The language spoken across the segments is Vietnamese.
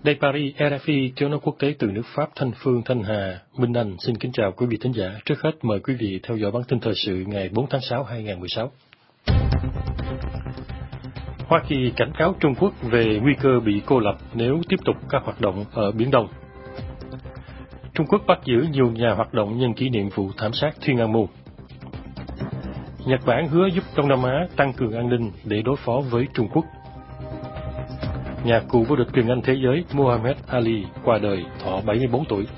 Đây Paris, RFI, tiếng nói quốc tế từ nước Pháp, Thanh Phương, Thanh Hà, Minh Anh xin kính chào quý vị thính giả. Trước hết mời quý vị theo dõi bản tin thời sự ngày 4 tháng 6, 2016. Hoa Kỳ cảnh cáo Trung Quốc về nguy cơ bị cô lập nếu tiếp tục các hoạt động ở Biển Đông. Trung Quốc bắt giữ nhiều nhà hoạt động nhân kỷ niệm vụ thảm sát Thiên An Môn. Nhật Bản hứa giúp Đông Nam Á tăng cường an ninh để đối phó với Trung Quốc. Nhà cựu vô địch quyền Anh thế giới Muhammad Ali qua đời thọ 74 tuổi.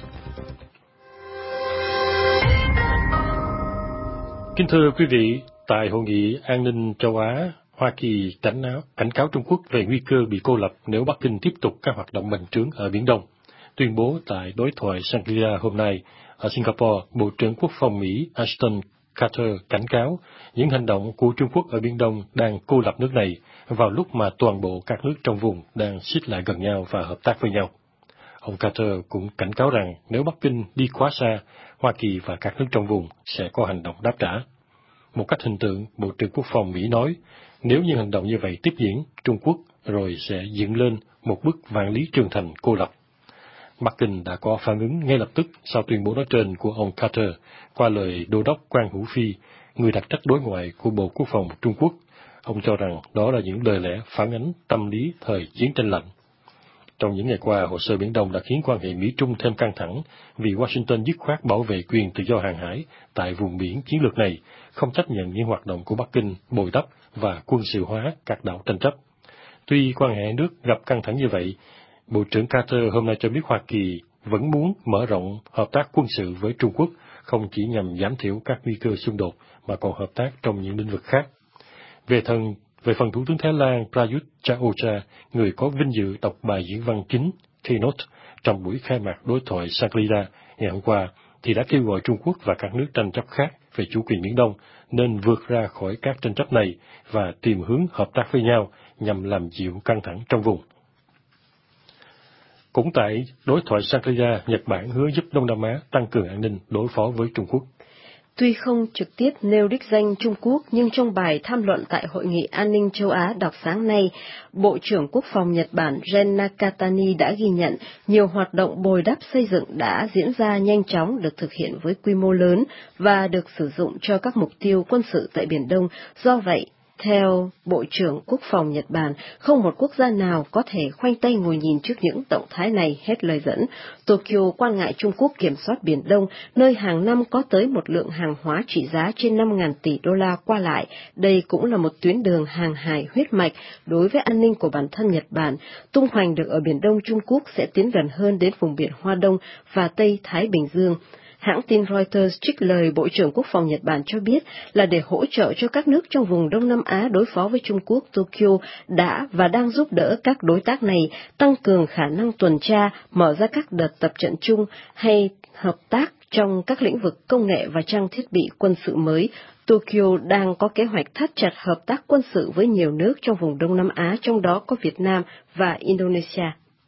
Kính thưa quý vị, tại Hội nghị An ninh châu Á, Hoa Kỳ cảnh cáo Trung Quốc về nguy cơ bị cô lập nếu Bắc Kinh tiếp tục các hoạt động bành trướng ở Biển Đông. Tuyên bố tại đối thoại Shangri-La hôm nay ở Singapore, Bộ trưởng Quốc phòng Mỹ Ashton Carter cảnh cáo những hành động của Trung Quốc ở Biển Đông đang cô lập nước này vào lúc mà toàn bộ các nước trong vùng đang xích lại gần nhau và hợp tác với nhau. Ông Carter cũng cảnh cáo rằng nếu Bắc Kinh đi quá xa, Hoa Kỳ và các nước trong vùng sẽ có hành động đáp trả. Một cách hình tượng, Bộ trưởng Quốc phòng Mỹ nói, nếu như hành động như vậy tiếp diễn, Trung Quốc rồi sẽ dựng lên một bức vạn lý trường thành cô lập. Bắc Kinh đã có phản ứng ngay lập tức sau tuyên bố nói trên của ông Carter qua lời Đô đốc Quang Hữu Phi, người đặc trách đối ngoại của Bộ Quốc phòng Trung Quốc. Ông cho rằng đó là những lời lẽ phản ánh tâm lý thời chiến tranh lạnh. Trong những ngày qua, hồ sơ Biển Đông đã khiến quan hệ Mỹ-Trung thêm căng thẳng vì Washington dứt khoát bảo vệ quyền tự do hàng hải tại vùng biển chiến lược này, không chấp nhận những hoạt động của Bắc Kinh bồi đắp và quân sự hóa các đảo tranh chấp. Tuy quan hệ nước gặp căng thẳng như vậy, Bộ trưởng Carter hôm nay cho biết Hoa Kỳ vẫn muốn mở rộng hợp tác quân sự với Trung Quốc, không chỉ nhằm giảm thiểu các nguy cơ xung đột mà còn hợp tác trong những lĩnh vực khác. Về phần Thủ tướng Thái Lan Prayut Chan-o-cha, người có vinh dự đọc bài diễn văn chính keynote trong buổi khai mạc đối thoại Shangri-La ngày hôm qua, thì đã kêu gọi Trung Quốc và các nước tranh chấp khác về chủ quyền Biển Đông nên vượt ra khỏi các tranh chấp này và tìm hướng hợp tác với nhau nhằm làm dịu căng thẳng trong vùng. Cũng tại đối thoại Shangri-La, Nhật Bản hứa giúp Đông Nam Á tăng cường an ninh đối phó với Trung Quốc. Tuy không trực tiếp nêu đích danh Trung Quốc, nhưng trong bài tham luận tại Hội nghị An ninh châu Á đọc sáng nay, Bộ trưởng Quốc phòng Nhật Bản Ren Nakatani đã ghi nhận nhiều hoạt động bồi đắp xây dựng đã diễn ra nhanh chóng, được thực hiện với quy mô lớn và được sử dụng cho các mục tiêu quân sự tại Biển Đông. Do vậy, theo Bộ trưởng Quốc phòng Nhật Bản, không một quốc gia nào có thể khoanh tay ngồi nhìn trước những động thái này, hết lời dẫn. Tokyo quan ngại Trung Quốc kiểm soát Biển Đông, nơi hàng năm có tới một lượng hàng hóa trị giá trên 5.000 tỷ đô la qua lại. Đây cũng là một tuyến đường hàng hải huyết mạch đối với an ninh của bản thân Nhật Bản. Tung hoành được ở Biển Đông, Trung Quốc sẽ tiến gần hơn đến vùng biển Hoa Đông và Tây Thái Bình Dương. Hãng tin Reuters trích lời Bộ trưởng Quốc phòng Nhật Bản cho biết là để hỗ trợ cho các nước trong vùng Đông Nam Á đối phó với Trung Quốc, Tokyo đã và đang giúp đỡ các đối tác này tăng cường khả năng tuần tra, mở ra các đợt tập trận chung hay hợp tác trong các lĩnh vực công nghệ và trang thiết bị quân sự mới. Tokyo đang có kế hoạch thắt chặt hợp tác quân sự với nhiều nước trong vùng Đông Nam Á, trong đó có Việt Nam và Indonesia.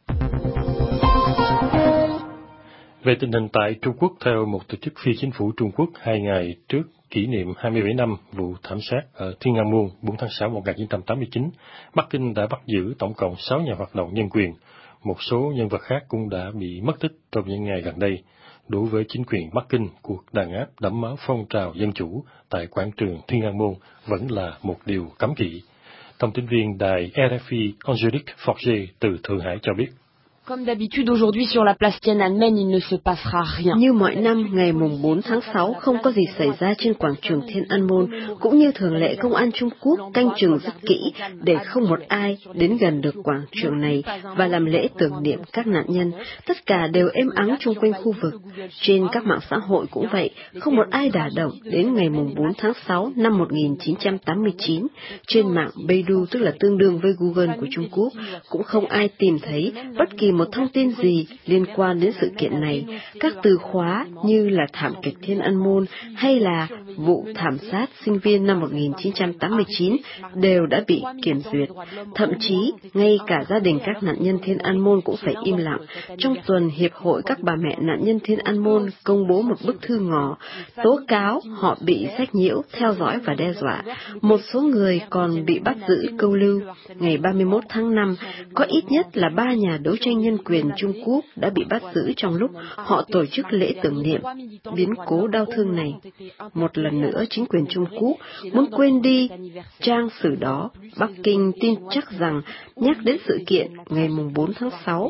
Về tình hình tại Trung Quốc, theo một tổ chức phi chính phủ Trung Quốc, 2 ngày trước kỷ niệm 27 năm vụ thảm sát ở Thiên An Môn 4 tháng 6 1989, Bắc Kinh đã bắt giữ tổng cộng 6 nhà hoạt động nhân quyền. Một số nhân vật khác cũng đã bị mất tích trong những ngày gần đây. Đối với chính quyền Bắc Kinh, cuộc đàn áp đẫm máu phong trào dân chủ tại quảng trường Thiên An Môn vẫn là một điều cấm kỵ. Thông tin viên đài RFI Angelique Forger từ Thượng Hải cho biết. Comme d'habitude, aujourd'hui sur la place Tiananmen, il ne se passera rien. Như mọi năm, ngày mùng 4 tháng 6 không có gì xảy ra trên quảng trường Thiên An Môn, cũng như thường lệ công an Trung Quốc canh chừng rất kỹ để không một ai đến gần được quảng trường này và làm lễ tưởng niệm các nạn nhân. Tất cả đều êm ắng chung quanh khu vực. Trên các mạng xã hội cũng vậy, không một ai đả động đến ngày mùng 4 tháng 6 năm 1989. Trên mạng Baidu, tức là tương đương với Google của Trung Quốc, cũng không ai tìm thấy bất kỳ một thông tin gì liên quan đến sự kiện này. Các từ khóa như là thảm kịch Thiên An Môn hay là vụ thảm sát sinh viên năm 1989 đều đã bị kiểm duyệt. Thậm chí, ngay cả gia đình các nạn nhân Thiên An Môn cũng phải im lặng. Trong tuần, Hiệp hội các bà mẹ nạn nhân Thiên An Môn công bố một bức thư ngỏ, tố cáo họ bị sách nhiễu, theo dõi và đe dọa. Một số người còn bị bắt giữ câu lưu. Ngày 31 tháng 5, có ít nhất là 3 nhà đấu tranh nhân quyền Trung Quốc đã bị bắt giữ trong lúc họ tổ chức lễ tưởng niệm biến cố đau thương này. Một lần nữa, chính quyền Trung Quốc muốn quên đi trang sử đó. Bắc Kinh tin chắc rằng nhắc đến sự kiện ngày 4 tháng 6,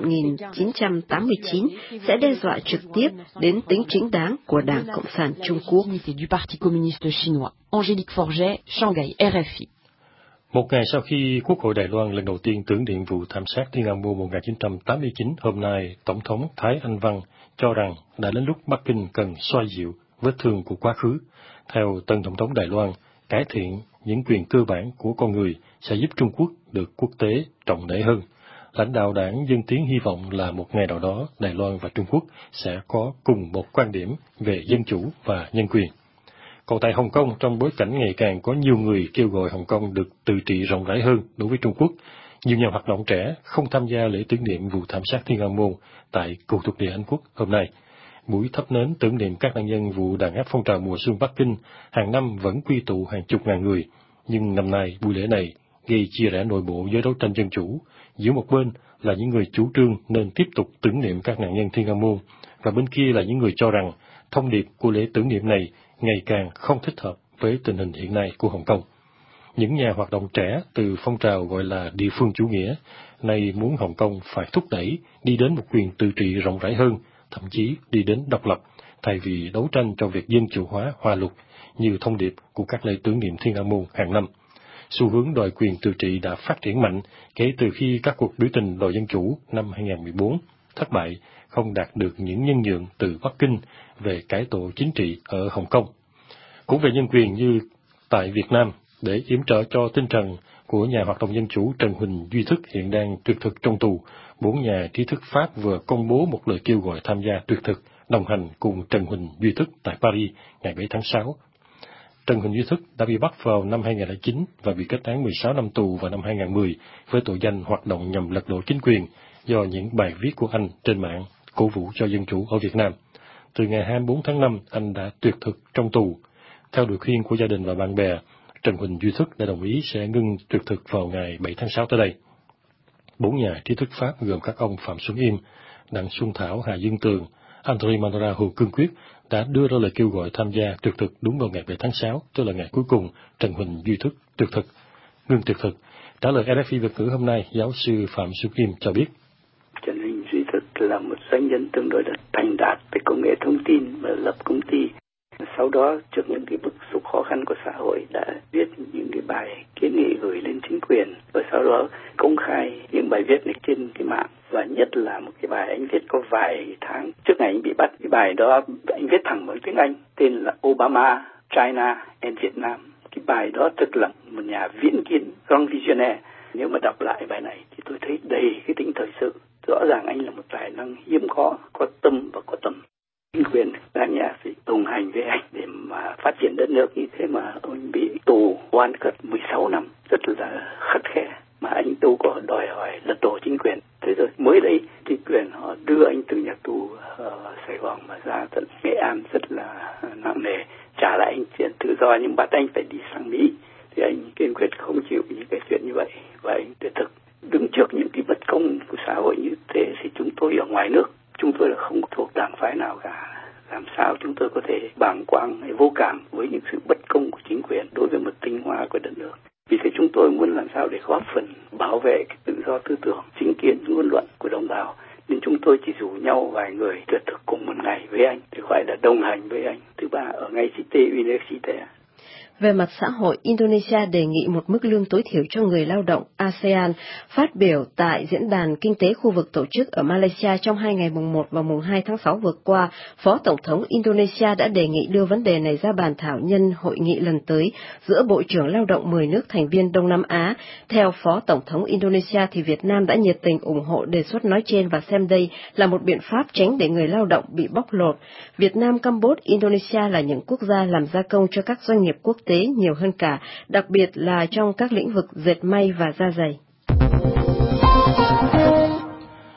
1989 sẽ đe dọa trực tiếp đến tính chính đáng của Đảng Cộng sản Trung Quốc. Angélique Forget, Shanghai, RFI. Một ngày sau khi Quốc hội Đài Loan lần đầu tiên tưởng niệm vụ thảm sát Thiên An Môn 1989, hôm nay, Tổng thống Thái Anh Văn cho rằng đã đến lúc Bắc Kinh cần xoa dịu vết thương của quá khứ. Theo tân Tổng thống Đài Loan, cải thiện những quyền cơ bản của con người sẽ giúp Trung Quốc được quốc tế trọng nể hơn. Lãnh đạo đảng Dân Tiến hy vọng là một ngày nào đó Đài Loan và Trung Quốc sẽ có cùng một quan điểm về dân chủ và nhân quyền. Còn tại Hồng Kông, trong bối cảnh ngày càng có nhiều người kêu gọi Hồng Kông được tự trị rộng rãi hơn đối với Trung Quốc, nhiều nhà hoạt động trẻ không tham gia lễ tưởng niệm vụ thảm sát Thiên An Môn tại Cựu thuộc địa Anh Quốc hôm nay. Buổi thắp nến tưởng niệm các nạn nhân vụ đàn áp phong trào mùa xuân Bắc Kinh hàng năm vẫn quy tụ hàng chục ngàn người, nhưng năm nay buổi lễ này gây chia rẽ nội bộ giới đấu tranh dân chủ. Giữa một bên là những người chủ trương nên tiếp tục tưởng niệm các nạn nhân Thiên An Môn, và bên kia là những người cho rằng thông điệp của lễ tưởng niệm này ngày càng không thích hợp với tình hình hiện nay của Hồng Kông. Những nhà hoạt động trẻ từ phong trào gọi là địa phương chủ nghĩa nay muốn Hồng Kông phải thúc đẩy đi đến một quyền tự trị rộng rãi hơn, thậm chí đi đến độc lập, thay vì đấu tranh cho việc dân chủ hóa hòa luật như thông điệp của các lễ tưởng niệm Thiên An Môn hàng năm. Xu hướng đòi quyền tự trị đã phát triển mạnh kể từ khi các cuộc biểu tình đòi dân chủ năm 2014 thất bại, không đạt được những nhân nhượng từ Bắc Kinh về cải tổ chính trị ở Hồng Kông. Cũng về nhân quyền như tại Việt Nam, để yểm trợ cho tinh thần của nhà hoạt động dân chủ Trần Huỳnh Duy Thức hiện đang tuyệt thực trong tù, 4 nhà trí thức Pháp vừa công bố một lời kêu gọi tham gia tuyệt thực đồng hành cùng Trần Huỳnh Duy Thức tại Paris ngày 7 tháng 6. Trần Huỳnh Duy Thức đã bị bắt vào năm 2009 và bị kết án 16 năm tù vào năm 2010 với tội danh hoạt động nhằm lật đổ chính quyền do những bài viết của anh trên mạng cổ vũ cho dân chủ ở Việt Nam. Từ ngày 24 tháng 5, anh đã tuyệt thực trong tù. Theo lời khuyên của gia đình và bạn bè, Trần Huỳnh Duy Thức đã đồng ý sẽ ngưng tuyệt thực vào ngày 7 tháng 6 tới đây. 4 nhà trí thức Pháp gồm các ông Phạm Xuân Im, Đặng Xuân Thảo, Hà Dương Tường, André Manora, Hồ Cương Quyết đã đưa ra lời kêu gọi tham gia tuyệt thực đúng vào ngày 7 tháng 6, tức là ngày cuối cùng Trần Huỳnh Duy Thức tuyệt thực. Ngưng tuyệt thực. Trả lời RFI Việt ngữ hôm nay, giáo sư Phạm Xuân Im cho biết. Trần Huỳnh Duy Thức là một doanh nhân tương đối là thành đạt về công nghệ thông tin và lập công ty. Sau đó, trước những cái bức xúc khó khăn của xã hội, đã viết những cái bài kiến nghị gửi lên chính quyền, và sau đó công khai những bài viết này trên cái mạng. Và nhất là một cái bài anh viết có vài tháng trước ngày anh bị bắt. Cái bài đó anh viết thẳng bằng tiếng Anh, tên là Obama, China and Vietnam. Cái bài đó thực là một nhà viễn kiến, grand visionnaire. Nếu mà đọc lại bài này thì tôi thấy đầy cái tính thời sự. Rõ ràng anh là một tài năng hiếm có tâm và có tầm. Chính quyền đa nhà phải đồng hành với anh để mà phát triển đất nước, như thế mà ông bị tù oan khuất 16 năm, rất là khắt khe. Mà anh đâu có đòi hỏi lật đổ chính quyền. Thế rồi mới đây chính quyền họ đưa anh từ nhà tù ở Sài Gòn mà ra tận Nghệ An rất là nặng nề, trả lại anh chuyện tự do nhưng bắt anh phải đi sang Mỹ. Thì anh kiên quyết không chịu những cái chuyện như vậy, và anh tuyệt thực. Đứng trước những cái bất công của xã hội như thế thì chúng tôi ở ngoài nước, chúng tôi là không thuộc đảng phái nào cả. Làm sao chúng tôi có thể bàng quang hay vô cảm với những sự bất công của chính quyền đối với một tinh hoa của đất nước. Vì thế chúng tôi muốn làm sao để góp phần bảo vệ cái tự do tư tưởng, chính kiến, ngôn luận của đồng bào. Nên chúng tôi chỉ rủ nhau vài người tuyệt thực cùng một ngày với anh, thì gọi là đồng hành với anh. Thứ ba, ở ngay Cité Université. Về mặt xã hội, Indonesia đề nghị một mức lương tối thiểu cho người lao động ASEAN. Phát biểu tại Diễn đàn Kinh tế khu vực tổ chức ở Malaysia trong 2 ngày mùng 1 và mùng 2 tháng 6 vừa qua, Phó Tổng thống Indonesia đã đề nghị đưa vấn đề này ra bàn thảo nhân hội nghị lần tới giữa Bộ trưởng Lao động 10 nước thành viên Đông Nam Á. Theo Phó Tổng thống Indonesia thì Việt Nam đã nhiệt tình ủng hộ đề xuất nói trên và xem đây là một biện pháp tránh để người lao động bị bóc lột. Việt Nam, Campuchia, Indonesia là những quốc gia làm gia công cho các doanh nghiệp quốc tế nhiều hơn cả, đặc biệt là trong các lĩnh vực dệt may và da giày.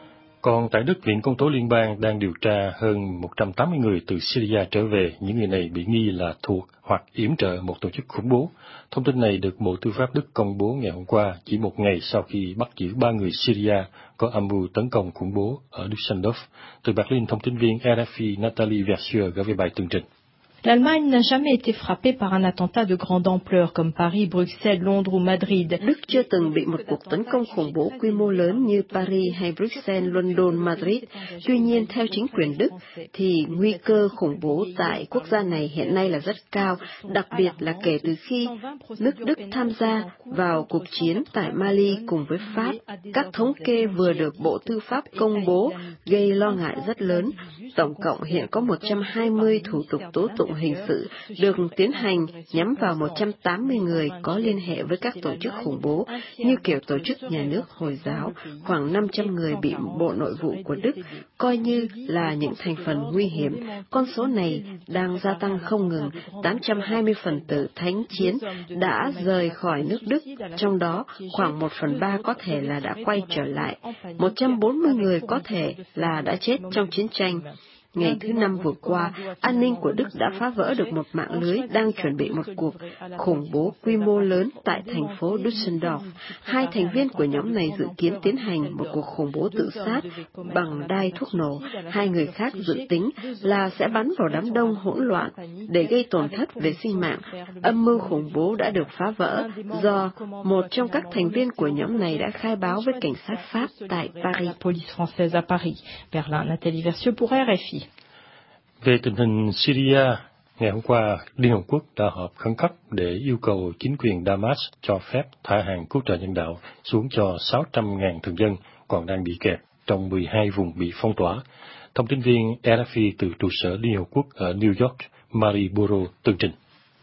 Còn tại Đức, Viện Công tố Liên bang đang điều tra hơn 180 người từ Syria trở về. Những người này bị nghi là thuộc hoặc yểm trợ một tổ chức khủng bố. Thông tin này được Bộ Tư pháp Đức công bố ngày hôm qua, chỉ một ngày sau khi bắt giữ 3 người Syria có âm mưu tấn công khủng bố ở Düsseldorf. Từ Berlin, thông tin viên RFI Nathalie Versier gửi về bài tường trình. L'Allemagne n'a jamais été frappée par un attentat de grande ampleur comme Paris, Bruxelles, Londres ou Madrid. Đức chưa từng bị một cuộc tấn công khủng bố quy mô lớn như Paris hay Bruxelles, London, Madrid. Tuy nhiên, theo chính quyền Đức, thì nguy cơ khủng bố tại quốc gia này hiện nay là rất cao, đặc biệt là kể từ khi nước Đức tham gia vào cuộc chiến tại Mali cùng với Pháp. Các thống kê vừa được Bộ Tư pháp công bố gây lo ngại rất lớn. Tổng cộng hiện có 120 thủ tục tố tụng hình sự được tiến hành nhắm vào 180 người có liên hệ với các tổ chức khủng bố như kiểu tổ chức nhà nước Hồi giáo. Khoảng 500 người bị Bộ Nội vụ của Đức coi như là những thành phần nguy hiểm. Con số này đang gia tăng không ngừng. 820 phần tử thánh chiến đã rời khỏi nước Đức, trong đó khoảng 1/3 có thể là đã quay trở lại. 140 người có thể là đã chết trong chiến tranh. Ngày thứ Năm vừa qua, an ninh của Đức đã phá vỡ được một mạng lưới đang chuẩn bị một cuộc khủng bố quy mô lớn tại thành phố Düsseldorf. 2 thành viên của nhóm này dự kiến tiến hành một cuộc khủng bố tự sát bằng đai thuốc nổ. 2 người khác dự tính là sẽ bắn vào đám đông hỗn loạn để gây tổn thất về sinh mạng. Âm mưu khủng bố đã được phá vỡ do một trong các thành viên của nhóm này đã khai báo với cảnh sát Pháp tại Paris. Police française à Paris. Berlin, Nathalie Versier pour RFI. Về tình hình Syria, ngày hôm qua, Liên Hợp Quốc đã họp khẩn cấp để yêu cầu chính quyền Damas cho phép thả hàng cứu trợ nhân đạo xuống cho 600.000 thường dân còn đang bị kẹt trong 12 vùng bị phong tỏa. Thông tin viên RFI từ trụ sở Liên Hợp Quốc ở New York, Marie Buro, tường trình.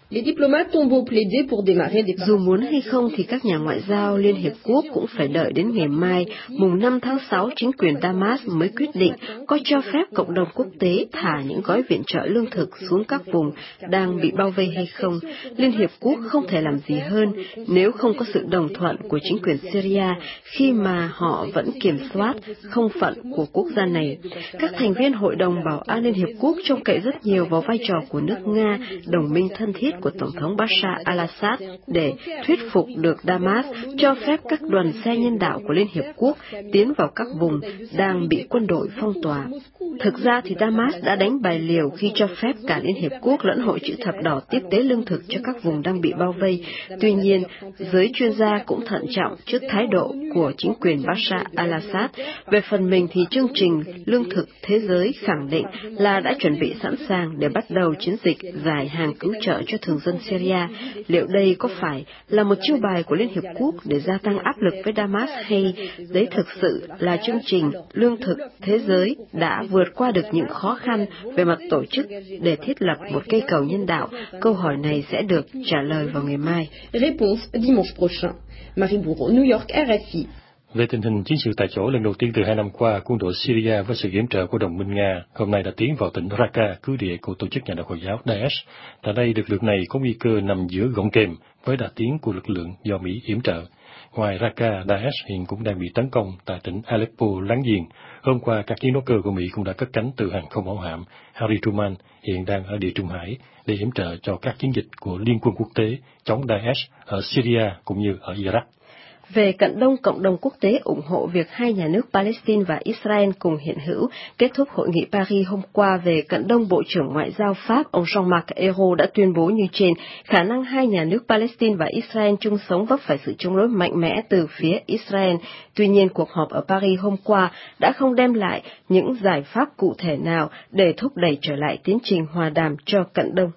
Dù muốn hay không thì các nhà ngoại giao Liên Hiệp Quốc cũng phải đợi đến ngày mai, mùng 5 tháng 6, chính quyền Damas mới quyết định có cho phép cộng đồng quốc tế thả những gói viện trợ lương thực xuống các vùng đang bị bao vây hay không. Liên Hiệp Quốc không thể làm gì hơn nếu không có sự đồng thuận của chính quyền Syria khi mà họ vẫn kiểm soát không phận của quốc gia này. Các thành viên Hội đồng Bảo an Liên Hiệp Quốc trông cậy rất nhiều vào vai trò của nước Nga, đồng minh thân thiết của Tổng thống Bashar al-Assad, để thuyết phục được Damas cho phép các đoàn xe nhân đạo của Liên Hiệp Quốc tiến vào các vùng đang bị quân đội phong tỏa. Thực ra thì Damas đã đánh bài liều khi cho phép cả Liên Hiệp Quốc lẫn Hội Chữ Thập Đỏ tiếp tế lương thực cho các vùng đang bị bao vây. Tuy nhiên, giới chuyên gia cũng thận trọng trước thái độ của chính quyền Bashar al-Assad. Về phần mình thì chương trình Lương thực Thế giới khẳng định là đã chuẩn bị sẵn sàng để bắt đầu chiến dịch giải hàng cứu trợ cho thường dân Syria. Liệu đây có phải là một chiêu bài của Liên Hiệp Quốc để gia tăng áp lực với Damas, hay đấy thực sự là chương trình Lương thực Thế giới đã vượt qua được những khó khăn về mặt tổ chức để thiết lập một cây cầu nhân đạo? Câu hỏi này sẽ được trả lời vào ngày mai. Réponse dimanche prochain. Marie Bourreau, New York, RFI. Về tình hình chiến sự tại chỗ, lần đầu tiên từ 2 năm qua, quân đội Syria với sự yểm trợ của đồng minh Nga hôm nay đã tiến vào tỉnh Raqqa, cứ địa của tổ chức nhà nước Hồi giáo Daesh. Tại đây, lực lượng này có nguy cơ nằm giữa gọng kềm với đà tiến của lực lượng do Mỹ yểm trợ. Ngoài Raqqa, Daesh hiện cũng đang bị tấn công tại tỉnh Aleppo láng giềng. Hôm qua, các chiến đấu cơ của Mỹ cũng đã cất cánh từ hàng không mẫu hạm Harry Truman hiện đang ở Địa Trung Hải để yểm trợ cho các chiến dịch của Liên quân quốc tế chống Daesh ở Syria cũng như ở Iraq. Về Cận Đông, cộng đồng quốc tế ủng hộ việc hai nhà nước Palestine và Israel cùng hiện hữu. Kết thúc hội nghị Paris hôm qua về Cận Đông, Bộ trưởng Ngoại giao Pháp ông Jean-Marc Ayrault đã tuyên bố như trên, khả năng hai nhà nước Palestine và Israel chung sống vấp phải sự chống đối mạnh mẽ từ phía Israel. Tuy nhiên, cuộc họp ở Paris hôm qua đã không đem lại những giải pháp cụ thể nào để thúc đẩy trở lại tiến trình hòa đàm cho Cận Đông.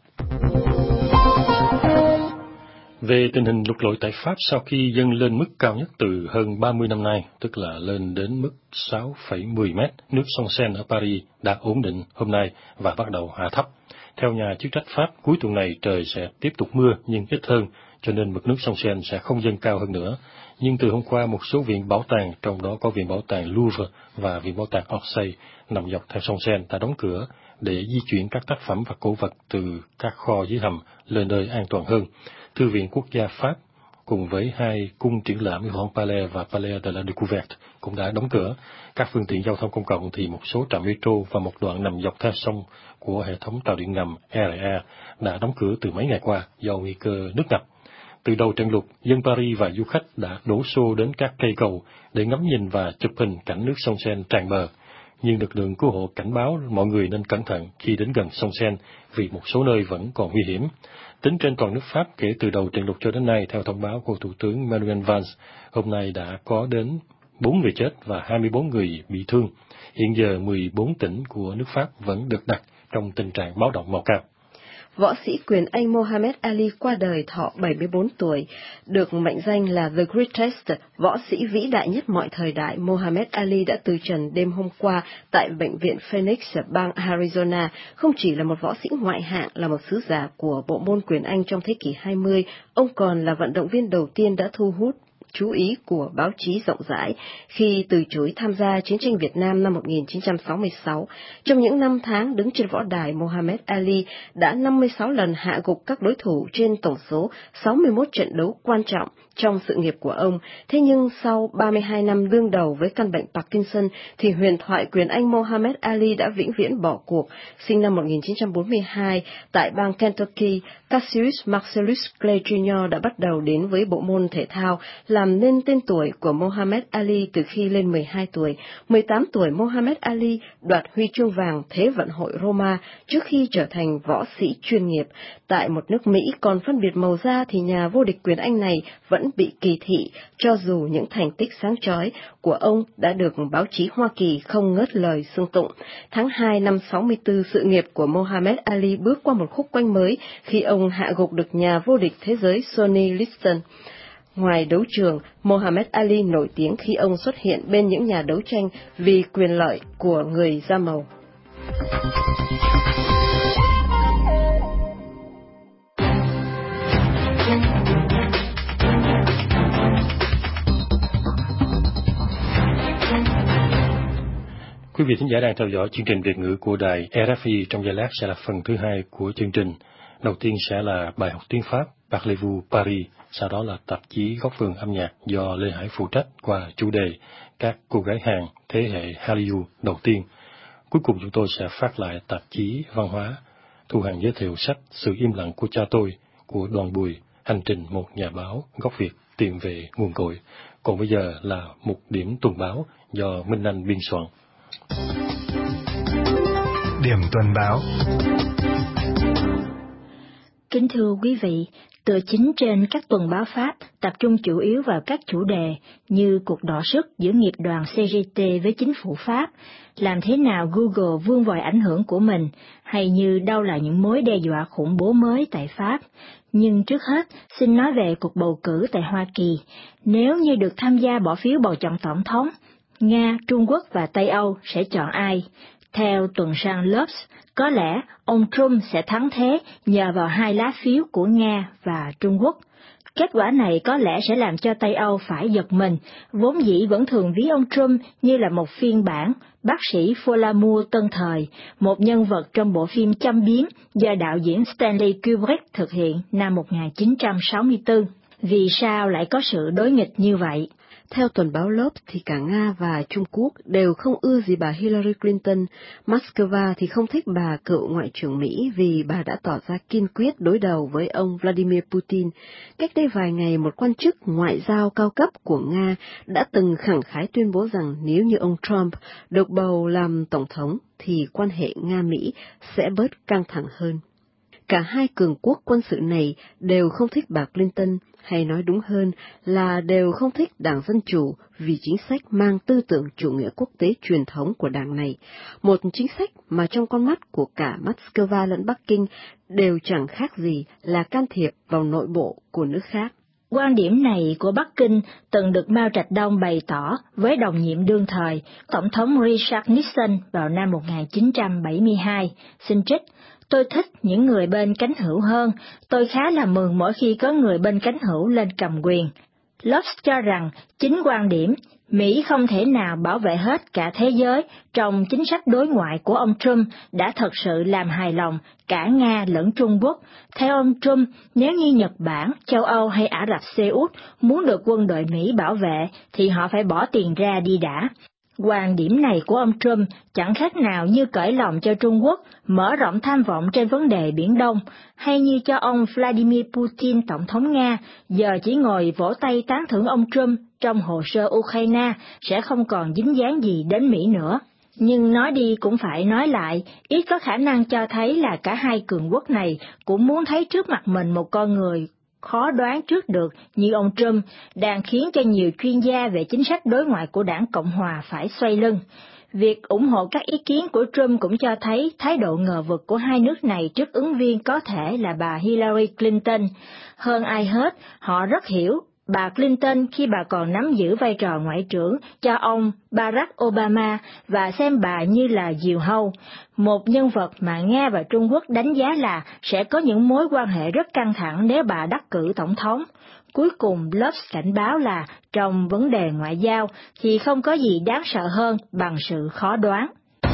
Về tình hình lụt lội tại Pháp sau khi dâng lên mức cao nhất từ hơn 30 năm nay, tức là lên đến mức 6,10 mét, nước sông Seine ở Paris đã ổn định hôm nay và bắt đầu hạ thấp. Theo nhà chức trách Pháp, cuối tuần này trời sẽ tiếp tục mưa nhưng ít hơn, cho nên mực nước sông Seine sẽ không dâng cao hơn nữa. Nhưng từ hôm qua, một số viện bảo tàng, trong đó có viện bảo tàng Louvre và viện bảo tàng Orsay, nằm dọc theo sông Seine đã đóng cửa để di chuyển các tác phẩm và cổ vật từ các kho dưới hầm lên nơi an toàn hơn. Thư viện Quốc gia Pháp cùng với hai cung triển lãm Grand Palais và Palais de la Découverte cũng đã đóng cửa. Các phương tiện giao thông công cộng thì một số trạm metro và một đoạn nằm dọc theo sông của hệ thống tàu điện ngầm RER đã đóng cửa từ mấy ngày qua do nguy cơ nước ngập. Từ đầu trận lụt, dân Paris và du khách đã đổ xô đến các cây cầu để ngắm nhìn và chụp hình cảnh nước sông Seine tràn bờ. Nhưng lực lượng cứu hộ cảnh báo mọi người nên cẩn thận khi đến gần sông Seine vì một số nơi vẫn còn nguy hiểm. Tính trên toàn nước Pháp kể từ đầu trận lụt cho đến nay, theo thông báo của Thủ tướng Manuel Valls, hôm nay đã có đến 4 người chết và 24 người bị thương. Hiện giờ 14 tỉnh của nước Pháp vẫn được đặt trong tình trạng báo động màu cam. Võ sĩ quyền Anh Muhammad Ali qua đời thọ 74 tuổi, được mệnh danh là The Greatest, võ sĩ vĩ đại nhất mọi thời đại. Muhammad Ali đã từ trần đêm hôm qua tại bệnh viện Phoenix, bang Arizona. Không chỉ là một võ sĩ ngoại hạng, là một sứ giả của bộ môn quyền Anh trong thế kỷ 20, ông còn là vận động viên đầu tiên đã thu hút chú ý của báo chí rộng rãi khi từ chối tham gia chiến tranh Việt Nam năm 1966. Trong những năm tháng đứng trên võ đài, Muhammad Ali đã 56 lần hạ gục các đối thủ trên tổng số 61 trận đấu quan trọng trong sự nghiệp của ông. Thế nhưng sau 32 năm đương đầu với căn bệnh Parkinson thì huyền thoại quyền Anh Muhammad Ali đã vĩnh viễn bỏ cuộc. Sinh năm 1942 tại bang Kentucky, Cassius Marcellus Clay Jr. đã bắt đầu đến với bộ môn thể thao, làm nên tên tuổi của Muhammad Ali từ khi lên 12 tuổi. 18 tuổi, Muhammad Ali đoạt huy chương vàng Thế vận hội Roma trước khi trở thành võ sĩ chuyên nghiệp. Tại một nước Mỹ còn phân biệt màu da thì nhà vô địch quyền Anh này vẫn bị kỳ thị, cho dù những thành tích sáng chói của ông đã được báo chí Hoa Kỳ không ngớt lời xưng tụng. Tháng 2 năm 64, sự nghiệp của Muhammad Ali bước qua một khúc quanh mới khi ông hạ gục được nhà vô địch thế giới Sonny Liston. Ngoài đấu trường, Muhammad Ali nổi tiếng khi ông xuất hiện bên những nhà đấu tranh vì quyền lợi của người da màu. Quý vị thính giả đang theo dõi chương trình Việt ngữ của đài RFI. Trong giây lát sẽ là phần thứ hai của chương trình. Đầu tiên sẽ là bài học tiếng Pháp Parlez-vous Paris, sau đó là tạp chí Góc vườn âm nhạc do Lê Hải phụ trách qua chủ đề Các cô gái Hàn thế hệ Hallyu đầu tiên. Cuối cùng chúng tôi sẽ phát lại tạp chí Văn hóa. Thu Hằng giới thiệu sách Sự im lặng của cha tôi của Đoàn Bùi, hành trình một nhà báo gốc Việt tìm về nguồn cội. Còn bây giờ là một điểm tuần báo do Minh Anh biên soạn. Điểm tuần báo. Kính thưa quý vị, tựa chính trên các tuần báo Pháp tập trung chủ yếu vào các chủ đề như cuộc đọ sức giữa nghiệp đoàn CGT với chính phủ Pháp, làm thế nào Google vươn vòi ảnh hưởng của mình, hay như đâu là những mối đe dọa khủng bố mới tại Pháp. Nhưng trước hết, xin nói về cuộc bầu cử tại Hoa Kỳ. Nếu như được tham gia bỏ phiếu bầu chọn tổng thống, Nga, Trung Quốc và Tây Âu sẽ chọn ai? Theo tuần san Lopes, có lẽ ông Trump sẽ thắng thế nhờ vào 2 lá phiếu của Nga và Trung Quốc. Kết quả này có lẽ sẽ làm cho Tây Âu phải giật mình, vốn dĩ vẫn thường ví ông Trump như là một phiên bản bác sĩ Folamour tân thời, một nhân vật trong bộ phim Châm Biếm do đạo diễn Stanley Kubrick thực hiện năm 1964. Vì sao lại có sự đối nghịch như vậy? Theo tuần báo Lopes thì cả Nga và Trung Quốc đều không ưa gì bà Hillary Clinton. Moscow thì không thích bà cựu Ngoại trưởng Mỹ vì bà đã tỏ ra kiên quyết đối đầu với ông Vladimir Putin. Cách đây vài ngày, một quan chức ngoại giao cao cấp của Nga đã từng khẳng khái tuyên bố rằng nếu như ông Trump được bầu làm tổng thống thì quan hệ Nga-Mỹ sẽ bớt căng thẳng hơn. Cả hai cường quốc quân sự này đều không thích bà Clinton, hay nói đúng hơn là đều không thích Đảng Dân Chủ vì chính sách mang tư tưởng chủ nghĩa quốc tế truyền thống của đảng này, một chính sách mà trong con mắt của cả Moscow lẫn Bắc Kinh đều chẳng khác gì là can thiệp vào nội bộ của nước khác. Quan điểm này của Bắc Kinh từng được Mao Trạch Đông bày tỏ với đồng nhiệm đương thời, Tổng thống Richard Nixon vào năm 1972. Xin trích: Tôi thích những người bên cánh hữu hơn, tôi khá là mừng mỗi khi có người bên cánh hữu lên cầm quyền. Lopes cho rằng chính quan điểm Mỹ không thể nào bảo vệ hết cả thế giới trong chính sách đối ngoại của ông Trump đã thật sự làm hài lòng cả Nga lẫn Trung Quốc. Theo ông Trump, nếu như Nhật Bản, châu Âu hay Ả Rập Xê Út muốn được quân đội Mỹ bảo vệ thì họ phải bỏ tiền ra đi đã. Quan điểm này của ông Trump chẳng khác nào như cởi lòng cho Trung Quốc mở rộng tham vọng trên vấn đề Biển Đông, hay như cho ông Vladimir Putin, Tổng thống Nga, giờ chỉ ngồi vỗ tay tán thưởng ông Trump trong hồ sơ Ukraine sẽ không còn dính dáng gì đến Mỹ nữa. Nhưng nói đi cũng phải nói lại, ít có khả năng cho thấy là cả hai cường quốc này cũng muốn thấy trước mặt mình một con người khó đoán trước được như ông Trump, đang khiến cho nhiều chuyên gia về chính sách đối ngoại của đảng Cộng Hòa phải xoay lưng. Việc ủng hộ các ý kiến của Trump cũng cho thấy thái độ ngờ vực của hai nước này trước ứng viên có thể là bà Hillary Clinton. Hơn ai hết, họ rất hiểu bà Clinton khi bà còn nắm giữ vai trò ngoại trưởng cho ông Barack Obama và xem bà như là diều hâu, một nhân vật mà Nga và Trung Quốc đánh giá là sẽ có những mối quan hệ rất căng thẳng nếu bà đắc cử tổng thống. Cuối cùng, Lopes cảnh báo là trong vấn đề ngoại giao thì không có gì đáng sợ hơn bằng sự khó đoán.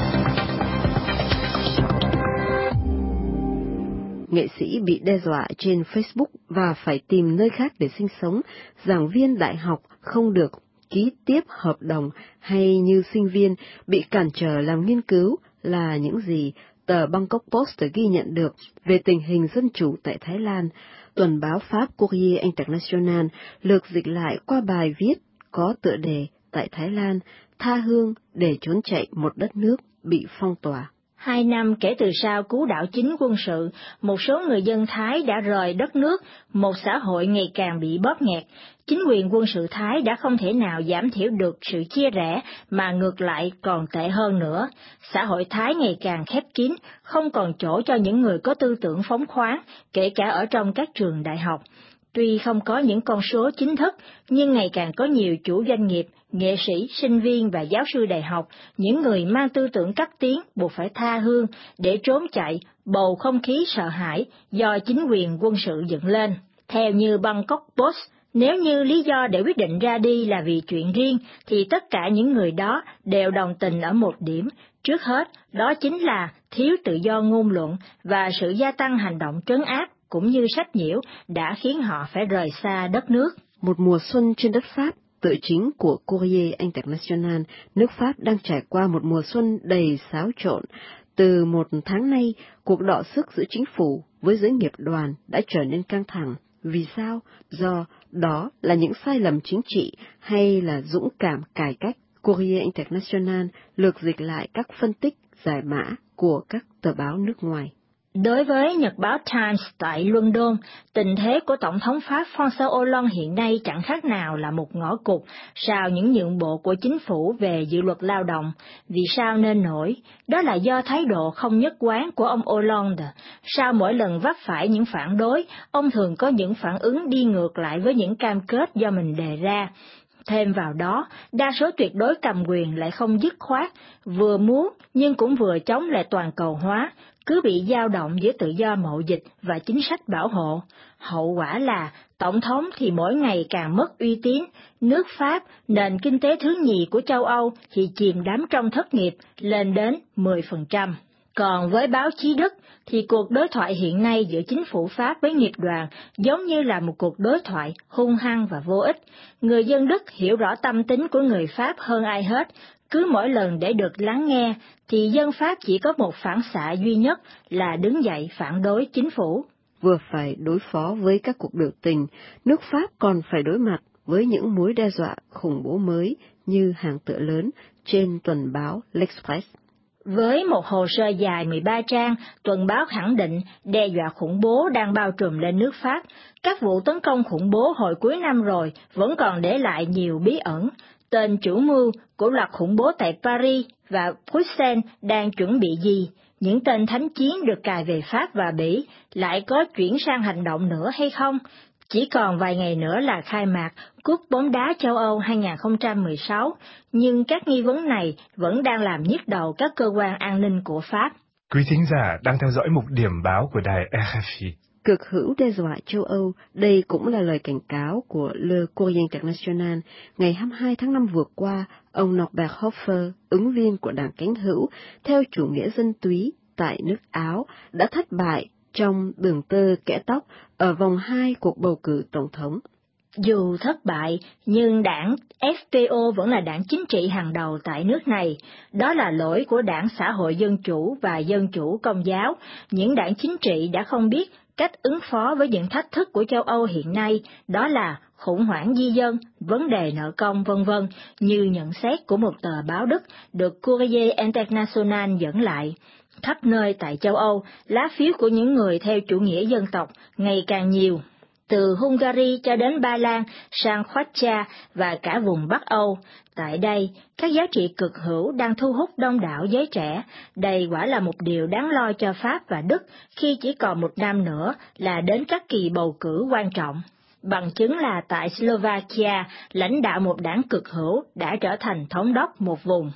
Nghệ sĩ bị đe dọa trên Facebook và phải tìm nơi khác để sinh sống, giảng viên đại học không được ký tiếp hợp đồng, hay như sinh viên bị cản trở làm nghiên cứu là những gì tờ Bangkok Post ghi nhận được về tình hình dân chủ tại Thái Lan. Tuần báo Pháp Courrier International lược dịch lại qua bài viết có tựa đề tại Thái Lan, tha hương để trốn chạy một đất nước bị phong tỏa. 2 năm kể từ sau cú đảo chính quân sự, một số người dân Thái đã rời đất nước, một xã hội ngày càng bị bóp nghẹt. Chính quyền quân sự Thái đã không thể nào giảm thiểu được sự chia rẽ, mà ngược lại còn tệ hơn nữa. Xã hội Thái ngày càng khép kín, không còn chỗ cho những người có tư tưởng phóng khoáng, kể cả ở trong các trường đại học. Tuy không có những con số chính thức, nhưng ngày càng có nhiều chủ doanh nghiệp, nghệ sĩ, sinh viên và giáo sư đại học, những người mang tư tưởng cấp tiến buộc phải tha hương để trốn chạy bầu không khí sợ hãi do chính quyền quân sự dựng lên. Theo như Bangkok Post, nếu như lý do để quyết định ra đi là vì chuyện riêng, thì tất cả những người đó đều đồng tình ở một điểm. Trước hết, đó chính là thiếu tự do ngôn luận và sự gia tăng hành động trấn áp cũng như sách nhiễu đã khiến họ phải rời xa đất nước. Một mùa xuân trên đất Pháp, tựa chính của Courrier International, nước Pháp đang trải qua một mùa xuân đầy xáo trộn. Từ một tháng nay, cuộc đọ sức giữa chính phủ với giới nghiệp đoàn đã trở nên căng thẳng. Vì sao? Do đó là những sai lầm chính trị hay là dũng cảm cải cách? Courrier International lược dịch lại các phân tích giải mã của các tờ báo nước ngoài. Đối với Nhật báo Times tại London, tình thế của Tổng thống Pháp François Hollande hiện nay chẳng khác nào là một ngõ cụt sau những nhượng bộ của chính phủ về dự luật lao động. Vì sao nên nổi? Đó là do thái độ không nhất quán của ông Hollande. Sau mỗi lần vấp phải những phản đối, ông thường có những phản ứng đi ngược lại với những cam kết do mình đề ra. Thêm vào đó, đa số tuyệt đối cầm quyền lại không dứt khoát, vừa muốn nhưng cũng vừa chống lại toàn cầu hóa, cứ bị dao động giữa tự do mậu dịch và chính sách bảo hộ. Hậu quả là tổng thống thì mỗi ngày càng mất uy tín, nước Pháp, nền kinh tế thứ nhì của châu Âu thì chìm đắm trong thất nghiệp lên đến 10%. Còn với báo chí Đức thì cuộc đối thoại hiện nay giữa chính phủ Pháp với nghiệp đoàn giống như là một cuộc đối thoại hung hăng và vô ích. Người dân Đức hiểu rõ tâm tính của người Pháp hơn ai hết. Cứ mỗi lần để được lắng nghe thì dân Pháp chỉ có một phản xạ duy nhất là đứng dậy phản đối chính phủ. Vừa phải đối phó với các cuộc biểu tình, nước Pháp còn phải đối mặt với những mối đe dọa khủng bố mới như hàng tựa lớn trên tuần báo L'Express. Với một hồ sơ dài 13 trang, tuần báo khẳng định đe dọa khủng bố đang bao trùm lên nước Pháp. Các vụ tấn công khủng bố hồi cuối năm rồi vẫn còn để lại nhiều bí ẩn. Tên chủ mưu của loạt khủng bố tại Paris và Bruxelles đang chuẩn bị gì? Những tên thánh chiến được cài về Pháp và Bỉ lại có chuyển sang hành động nữa hay không? Chỉ còn vài ngày nữa là khai mạc Cúp bóng đá châu Âu 2016, nhưng các nghi vấn này vẫn đang làm nhức đầu các cơ quan an ninh của Pháp. Quý thính giả đang theo dõi mục điểm báo của đài RFI. cực hữu đe dọa châu Âu. Đây cũng là lời cảnh cáo của Le Courrier International. Ngày 22 tháng 5 vừa qua, ông Norbert Hofer, ứng viên của đảng cánh hữu theo chủ nghĩa dân túy tại nước Áo, đã thất bại trong đường tơ kẽ tóc ở vòng 2 cuộc bầu cử tổng thống. Dù thất bại, nhưng đảng FPO vẫn là đảng chính trị hàng đầu tại nước này. Đó là lỗi của đảng Xã hội Dân chủ và Dân chủ Công giáo. Những đảng chính trị đã không biết cách ứng phó với những thách thức của châu Âu hiện nay, đó là khủng hoảng di dân, vấn đề nợ công v.v. như nhận xét của một tờ báo Đức được Courrier International dẫn lại. Khắp nơi tại châu Âu, lá phiếu của những người theo chủ nghĩa dân tộc ngày càng nhiều. Từ Hungary cho đến Ba Lan, sang Croatia và cả vùng Bắc Âu. Tại đây, các giá trị cực hữu đang thu hút đông đảo giới trẻ. Đây quả là một điều đáng lo cho Pháp và Đức khi chỉ còn một năm nữa là đến các kỳ bầu cử quan trọng. Bằng chứng là tại Slovakia, lãnh đạo một đảng cực hữu đã trở thành thống đốc một vùng.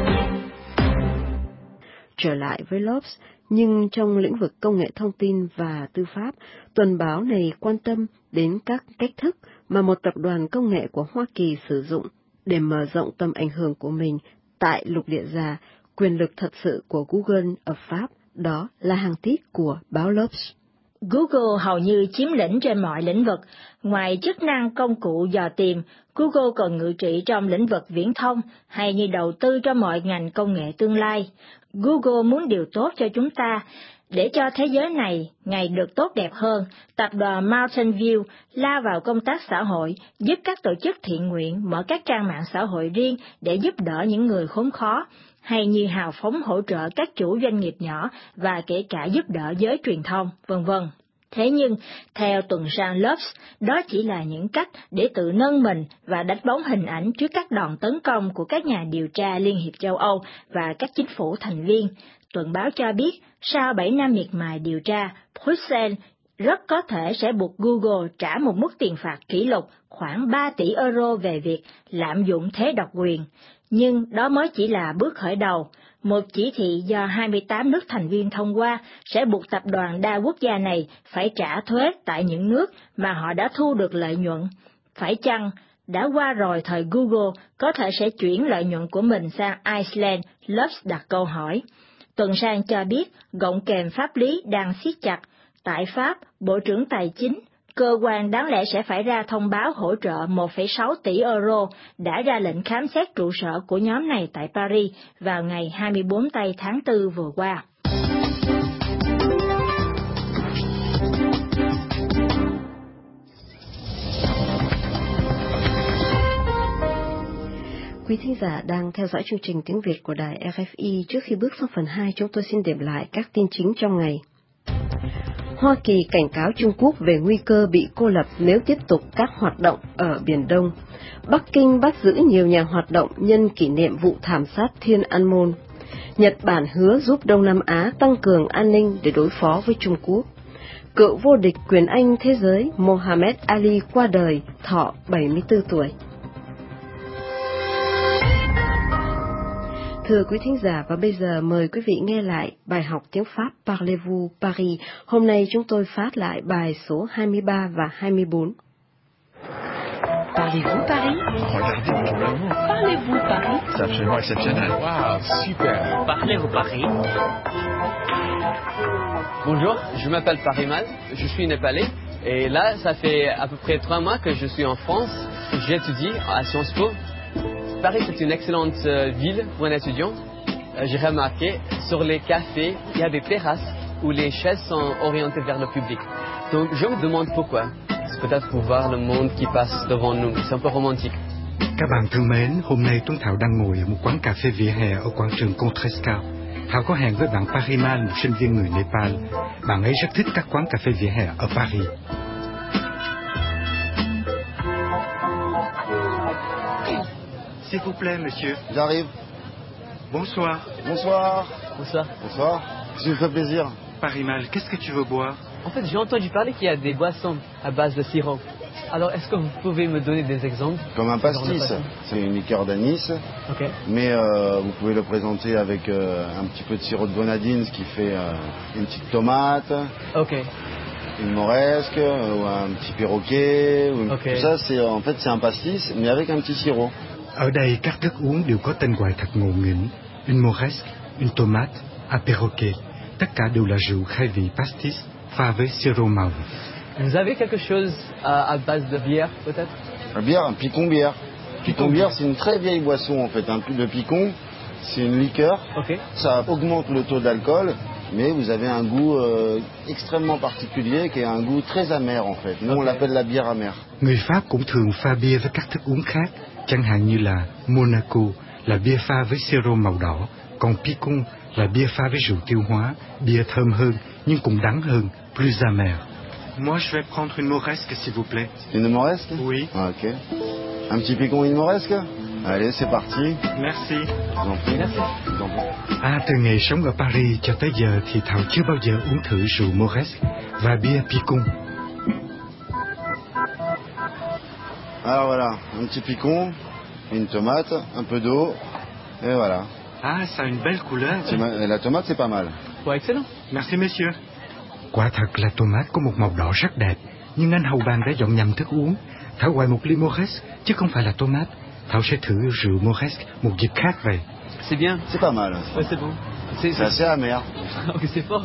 Trở lại với Lobs, nhưng trong lĩnh vực công nghệ thông tin và tư pháp, tuần báo này quan tâm đến các cách thức mà một tập đoàn công nghệ của Hoa Kỳ sử dụng để mở rộng tầm ảnh hưởng của mình tại lục địa già. Quyền lực thật sự của Google ở Pháp, đó là hàng tít của báo Lobs. Google hầu như chiếm lĩnh trên mọi lĩnh vực. Ngoài chức năng công cụ dò tìm, Google còn ngự trị trong lĩnh vực viễn thông hay như đầu tư trong mọi ngành công nghệ tương lai. Google muốn điều tốt cho chúng ta. Để cho thế giới này ngày được tốt đẹp hơn, tập đoàn Mountain View lao vào công tác xã hội, giúp các tổ chức thiện nguyện mở các trang mạng xã hội riêng để giúp đỡ những người khốn khó, hay như hào phóng hỗ trợ các chủ doanh nghiệp nhỏ và kể cả giúp đỡ giới truyền thông, v.v. Thế nhưng, theo tuần san Lobs, đó chỉ là những cách để tự nâng mình và đánh bóng hình ảnh trước các đòn tấn công của các nhà điều tra Liên hiệp châu Âu và các chính phủ thành viên. Tuần báo cho biết, sau 7 năm miệt mài điều tra, Bruxelles rất có thể sẽ buộc Google trả một mức tiền phạt kỷ lục khoảng 3 tỷ euro về việc lạm dụng thế độc quyền. Nhưng đó mới chỉ là bước khởi đầu. Một chỉ thị do 28 nước thành viên thông qua sẽ buộc tập đoàn đa quốc gia này phải trả thuế tại những nước mà họ đã thu được lợi nhuận. Phải chăng đã qua rồi thời Google có thể sẽ chuyển lợi nhuận của mình sang Iceland? Lobs đặt câu hỏi. Tuần san cho biết gọng kềm pháp lý đang siết chặt. Tại Pháp, Bộ trưởng Tài chính, cơ quan đáng lẽ sẽ phải ra thông báo hỗ trợ 1,6 tỷ euro, đã ra lệnh khám xét trụ sở của nhóm này tại Paris vào ngày 24 tây tháng 4 vừa qua. Quý thính giả đang theo dõi chương trình tiếng Việt của đài RFI. Trước khi bước sang phần 2, chúng tôi xin điểm lại các tin chính trong ngày. Hoa Kỳ cảnh cáo Trung Quốc về nguy cơ bị cô lập nếu tiếp tục các hoạt động ở Biển Đông. Bắc Kinh bắt giữ nhiều nhà hoạt động nhân kỷ niệm vụ thảm sát Thiên An Môn. Nhật Bản hứa giúp Đông Nam Á tăng cường an ninh để đối phó với Trung Quốc. Cựu vô địch quyền Anh thế giới Muhammad Ali qua đời, thọ 74 tuổi. Thưa quý thính giả, và bây giờ mời quý vị nghe lại bài học tiếng Pháp Parlez-vous Paris. Hôm nay chúng tôi phát lại bài số 23 và 24. Parlez-vous Paris? Regardez, Parlez-vous Paris? c'est absolument exceptionnel. Wow, super. Parlez-vous Paris? Bonjour, je m'appelle Parimal, je suis népalais et là ça fait à peu près 3 mois que je suis en France, j'étudie à Sciences Po. Paris c'est une excellente ville pour un étudiant. J'ai remarqué sur les cafés, il y a des terrasses où les chaises sont orientées vers le public. Donc je me demande pourquoi. C'est peut-être pour voir le monde qui passe devant nous, c'est un peu romantique. Các bạn thân mến, hôm nay Tuấn Thảo đang ngồi ở một quán cà phê vỉa hè ở quảng trường Contresca. Thảo có hẹn với bạn Parimal, một sinh viên người Nepal. Bạn ấy rất thích các quán cà phê vỉa hè ở Paris. S'il vous plaît, monsieur. J'arrive. Bonsoir. Bonsoir. Bonsoir. Bonsoir. Ça me fait plaisir. Parimal, qu'est-ce que tu veux boire? En fait, j'ai entendu parler qu'il y a des boissons à base de sirop. Alors, est-ce que vous pouvez me donner des exemples? Comme un pastis. C'est une liqueur d'anis. Ok. Mais vous pouvez le présenter avec un petit peu de sirop de grenadine, ce qui fait une petite tomate. Ok. une moresque, ou un petit perroquet, tout ça c'est un pastis, mais avec un petit sirop. Ở đây các thức uống đều có tên gọi thật ngộ nghĩnh. Une moresque, une tomate, un perroquet. Tất cả đều là rượu khai vị pastis pha với sirop màu. Vous avez quelque chose à base de bière, peut-être? La bière, un picon bière. Picon bière, c'est une très vieille boisson en fait. Le picon, c'est une liqueur. Ça augmente le taux d'alcool, mais vous avez un goût extrêmement particulier qui est un goût très amer en fait. Nous on l'appelle la bière amère. Người Pháp cũng thường pha bia với các thức uống khác, chẳng hạn như là Monaco là bia pha với sirop màu đỏ, còn picon là bia pha với rượu tiêu hóa, bia thơm hơn nhưng cũng đắng hơn, plus amer. Moi, je vais prendre une moresque, s'il vous plaît. Une moresque? Oui. Ah, ok. Un petit picon, une moresque? Allez, c'est parti. Merci. Je vous en prie. Merci. Je vous en prie. Từ ngày sống ở Paris cho tới giờ thì Thảo chưa bao giờ uống thử rượu moresque và bia picon. Alors voilà, un petit picon, une tomate, un peu d'eau, et voilà. Ah, ça a une belle couleur. La tomate, c'est pas mal. Ouais, excellent. Merci, monsieur. Quả thật là tomate có một màu đỏ rất đẹp, nhưng anh hầu bàn đã dọn nhầm thức uống. Thảo gọi một ly moresque, chứ không phải là tomate. Thảo sẽ thử rượu moresque một dịp khác vậy. C'est bien. C'est pas mal. Ouais, c'est bon. C'est assez amer. Ok, c'est fort.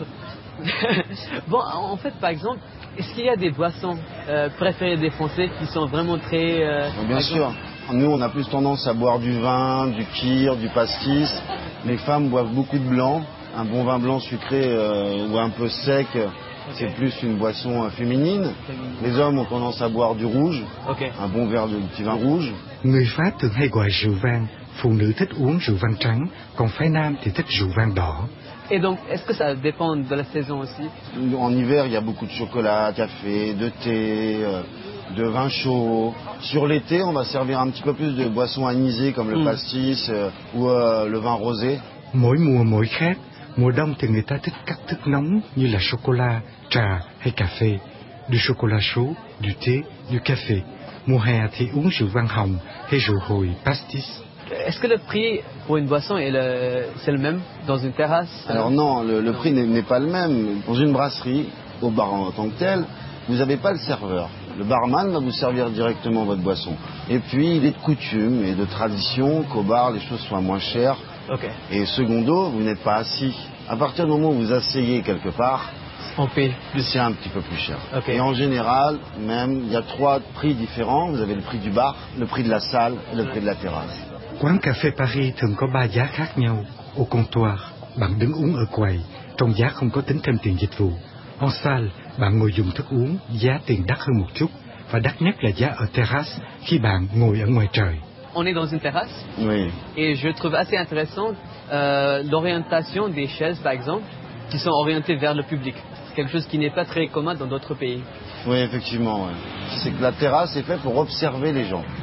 Bon, en fait, par exemple, est-ce qu'il y a des boissons préférées des Français qui sont vraiment très... Bien sûr. Nous, on a plus tendance à boire du vin, du kir, du pastis. Les femmes boivent beaucoup de blanc. Un bon vin blanc sucré ou un peu sec, c'est plus une boisson féminine. Les hommes ont tendance à boire du rouge, un bon verre de petit vin rouge. Người Pháp thường hay gọi rượu vang, phụ nữ thích uống rượu vang trắng, còn phái nam thì thích rượu vang đỏ. Et donc, est-ce que ça dépend de la saison aussi? En hiver, il y a beaucoup de chocolat, café, de thé, de vin chaud. Sur l'été, on va servir un petit peu plus de boissons anisées comme le pastis ou le vin rosé. Mỗi mùa mỗi khác. Mùa đông thì người ta thích các thức nóng như là sô-cô-la, trà hay cà phê, du chocolat chaud, du thé, du café. Mùa hè thì uống rượu vang hồng hay rượu hồi, pastis. Est-ce que le prix pour une boisson c'est le même dans une terrasse? Alors non, le prix n'est pas le même. Dans une brasserie, au bar en tant que tel, vous n'avez pas le serveur. Le barman va vous servir directement votre boisson. Et puis, il est de coutume et de tradition qu'au bar, les choses soient moins chères. Et secondo, vous n'êtes pas assis. À partir du moment où vous asseyez quelque part, on paye. C'est un petit peu plus cher. Et en général, même, il y a 3 prix différents. Vous avez le prix du bar, le prix de la salle et le prix de la terrasse. Quán cà phê Paris thường có 3 giá khác nhau. Au comptoir, bạn đứng uống ở quầy, trong giá không có tính thêm tiền dịch vụ. En salle, bạn ngồi dùng thức uống, giá tiền đắt hơn một chút, và đắt nhất là giá ở terrasse khi bạn ngồi ở ngoài trời. On est dans une terrasse. Oui. Et je trouve assez intéressant l'orientation des chaises, par exemple, qui sont orientées vers le public. C'est quelque chose qui n'est pas très commun dans d'autres pays. Oui, effectivement. Ouais. C'est que la terrasse est faite pour observer les gens.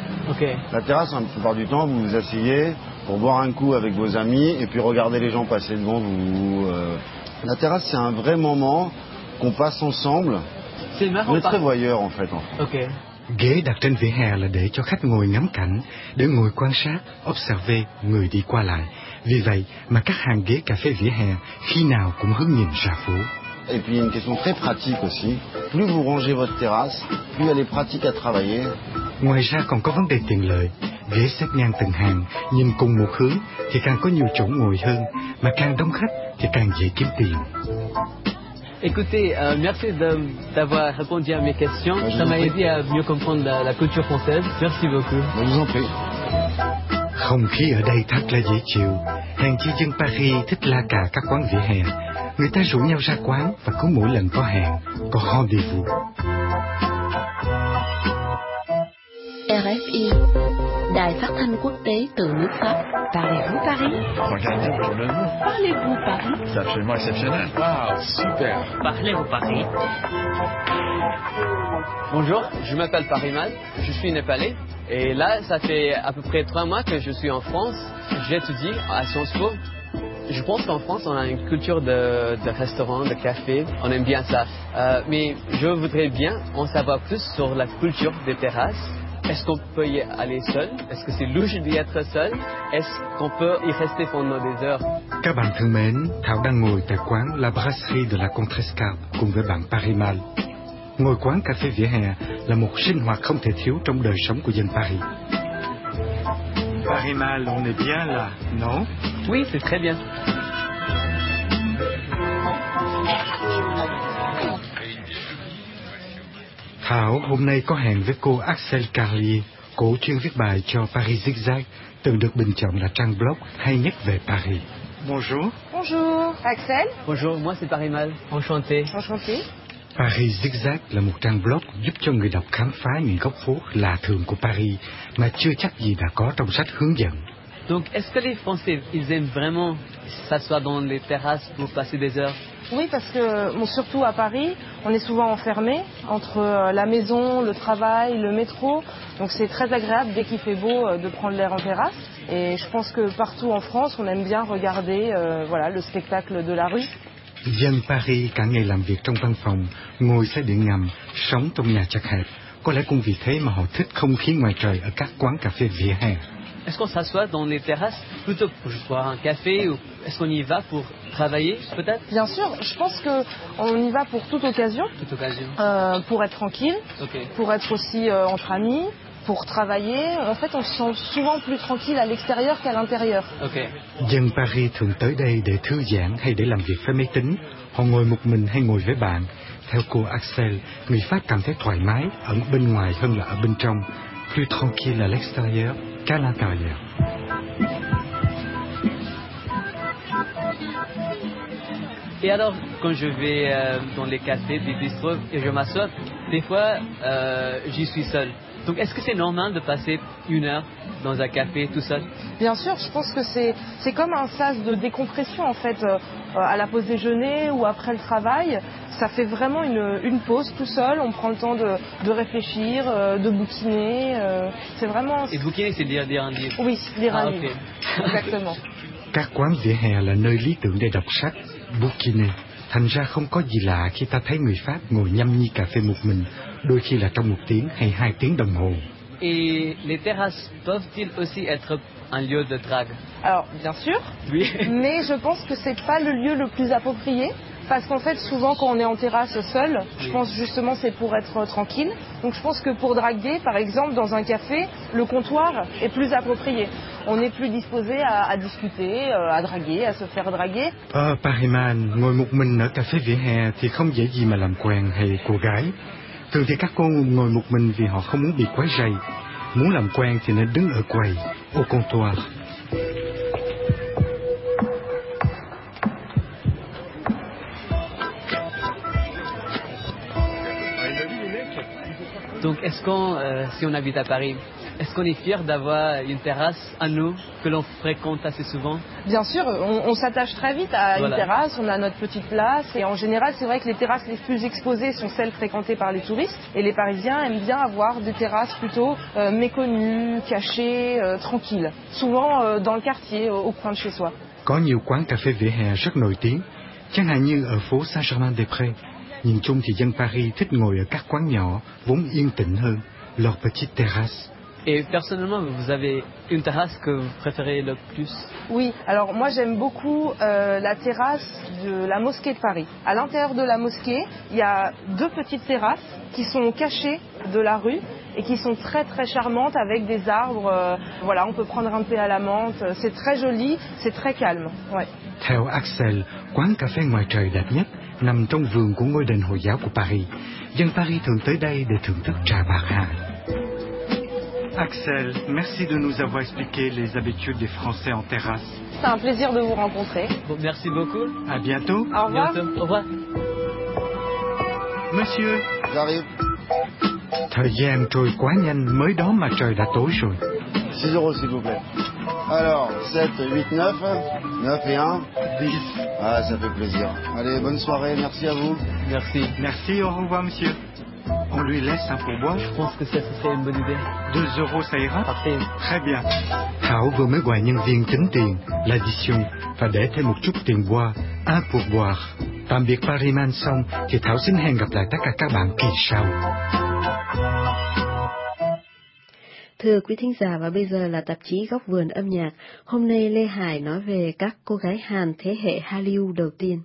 La terrasse, la plupart du temps, vous vous asseyez pour boire un coup avec vos amis et puis regarder les gens passer devant vous. La terrasse, c'est un vrai moment qu'on passe ensemble. C'est marrant. On est très voyeurs, en fait. Ghế đặt trên vỉa hè là để cho khách ngồi ngắm cảnh, để ngồi quan sát, observer người đi qua lại. Vì vậy mà các hàng ghế cà phê vỉa hè khi nào cũng hướng nhìn ra phố. Et puis il y a une question très pratique aussi. Plus vous rangez votre terrasse, plus elle est pratique à travailler. Ngoài ra còn có vấn đề tiện lợi. Ghế xếp ngang từng hàng, nhìn cùng một hướng thì càng có nhiều chỗ ngồi hơn, mà càng đông khách thì càng dễ kiếm tiền. Écoutez, merci d'avoir répondu à mes questions. Ça m'a aidé à mieux comprendre la culture française. Merci beaucoup. Je vous en prie. Không khí ở đây thật là dễ chịu. Hèn chi dân Paris thích la cà các quán vỉa hè. Người ta rủ nhau ra quán và cứ mỗi lần có hẹn, có rendez-vous. RFI, Đài Phát thanh Quốc tế từ nước Pháp. Parlez-vous Paris? Regardez pour le nom. Parlez-vous Paris? C'est absolument exceptionnel. Wow, super. Parlez-vous Paris? Bonjour, je m'appelle Parimal, je suis népalais. Et là, ça fait à peu près 3 mois que je suis en France. J'étudie à Sciences Po. Je pense qu'en France, on a une culture de restaurants, de cafés. On aime bien ça. Mais je voudrais bien en savoir plus sur la culture des terrasses. est-ce qu'on peut y aller seul? Est-ce que c'est louche d'y être seul? Est-ce qu'on peut y rester pendant des heures? Các bạn thân mến, Thảo đang ngồi tại quán La Brasserie de la Contrescarpe cùng với bạn Parimal. Ngồi quán cà phê vỉa hè là một sinh hoạt không thể thiếu trong đời sống của dân Paris. Parimal, on est bien là, non? Oui, c'est très bien. Thảo hôm nay có hẹn với cô Axel Carlier, cổ chuyên viết bài cho Paris Zigzag, từng được bình chọn là trang blog hay nhất về Paris. Bonjour. Bonjour, Axel. Bonjour, moi c'est Parimal. Enchanté. Enchanté. Paris Zigzag là một trang blog giúp cho người đọc khám phá những góc phố lạ thường của Paris mà chưa chắc gì đã có trong sách hướng dẫn. Donc, est-ce que les Français, ils aiment vraiment s'asseoir dans les terrasses pour passer des heures? Oui, parce que surtout à Paris, on est souvent enfermé entre la maison, le travail, le métro. Donc c'est très agréable dès qu'il fait beau de prendre l'air en terrasse. Et je pense que partout en France, on aime bien regarder le spectacle de la rue. Dân Paris cả ngày làm việc trong văn phòng, ngồi xe điện ngầm, sống trong nhà chật hẹp. Có lẽ cũng vì thế mà họ thích không khí ngoài trời ở các quán cà phê vỉa hè. Est-ce qu'on s'assoit dans les terrasses plutôt pour boire un café ou est-ce qu'on y va pour travailler peut-être? Bien sûr, je pense qu'on y va pour toute occasion. Toute occasion. Pour être tranquille, pour être aussi entre amis, pour travailler. En fait, on se sent souvent plus tranquille à l'extérieur qu'à l'intérieur. Dân Paris thường tới đây để thư giãn hay để làm việc với máy tính. Họ ngồi một mình hay ngồi với bạn. Theo cô Axel, người Pháp cảm thấy thoải mái ở bên ngoài hơn là ở bên trong. Plus tranquille à l'extérieur qu'à l'intérieur. Et alors, quand je vais dans les cafés, des bistrots et je m'assois, des fois, j'y suis seul. Donc, est-ce que c'est normal de passer 1 heure dans un café tout seul? Bien sûr, je pense que c'est comme un sas de décompression en fait, à la pause déjeuner ou après le travail. Ça fait vraiment une pause tout seul, on prend le temps de réfléchir, de bouquiner. C'est vraiment... Et bouquiner, c'est lire un livre? Oui, lire un livre, exactement. Các quán vỉa hè là nơi lý tưởng để đọc sách, bouquiner. Thành ra không có gì lạ khi ta thấy người Pháp ngồi nhâm nhi cà phê một mình, đôi khi là trong 1 tiếng hay 2 tiếng đồng hồ. Et les terrasses peuvent-ils aussi être un lieu de drague? Alors, bien sûr, oui. Mais je pense que c'est pas le lieu le plus approprié. Parce qu'en fait, souvent, quand on est en terrasse seul, je pense justement c'est pour être tranquille. Donc je pense que pour draguer, par exemple, dans un café, le comptoir est plus approprié. On est plus disposé à discuter, à draguer, à se faire draguer. Parimal, ngồi một mình ở cà phê vỉa hè thì không dễ gì mà làm quen hay cô gái. Thường thì các cô ngồi một mình vì họ không muốn bị quấy rầy. Muốn làm quen thì nên đứng ở quầy, au comptoir. Donc, est-ce qu'on, si on habite à Paris, est-ce qu'on est fier d'avoir une terrasse à nous que l'on fréquente assez souvent? Bien sûr, on s'attache très vite à une terrasse, on a notre petite place et en général c'est vrai que les terrasses les plus exposées sont celles fréquentées par les touristes et les Parisiens aiment bien avoir des terrasses plutôt méconnues, cachées, tranquilles, souvent dans le quartier, au coin de chez soi. Có nhiều quán cà phê vỉa hè rất nổi tiếng, chẳng hạn như ở phố Saint-Germain-des-Prés. Nhìn chung thì dân Paris thích ngồi ở các quán nhỏ, vốn yên tĩnh hơn, leur petite terrasse. Et personnellement, vous avez une terrasse que vous préférez le plus? Oui, alors moi j'aime beaucoup la terrasse de la mosquée de Paris. À l'intérieur de la mosquée, il y a 2 petites terrasses qui sont cachées de la rue et qui sont très très charmantes avec des arbres. Voilà, on peut prendre un thé à la menthe. C'est très joli, c'est très calme. Ouais. Theo Axel, quán cà phê ngoài trời đẹp nhất nằm trong vườn của ngôi đền Hồi giáo của Paris. Dân Paris thường tới đây để thưởng thức trà bạc hà. Axel, merci de nous avoir expliqué les habitudes des Français en terrasse. C'est un plaisir de vous rencontrer. Bon, merci beaucoup. À bientôt. Au revoir. Bientôt. Au revoir. Monsieur. J'arrive. Thời gian trôi quá nhanh, mới đó mà trời đã tối rồi. 6 euros s'il vous plaît. Alors, 7, 8, 9, 9 et 1, 10. Ah, ça fait plaisir. Allez, bonne soirée, merci à vous. Merci. Merci, au revoir monsieur. On lui laisse un pourboire? Je pense que ça serait une bonne idée. 2 euros ça ira? Parfait. Très bien. Thảo vừa mới gọi nhân viên tính tiền, l'addition, và để thêm một chút tiền bois, un pourboire. Tạm biệt Parimal xong thì Thảo xin hẹn gặp lại tất cả các bạn kỳ sau. Thưa quý thính giả, và bây giờ là tạp chí Góc Vườn Âm Nhạc. Hôm nay Lê Hải nói về các cô gái Hàn thế hệ Hallyu đầu tiên.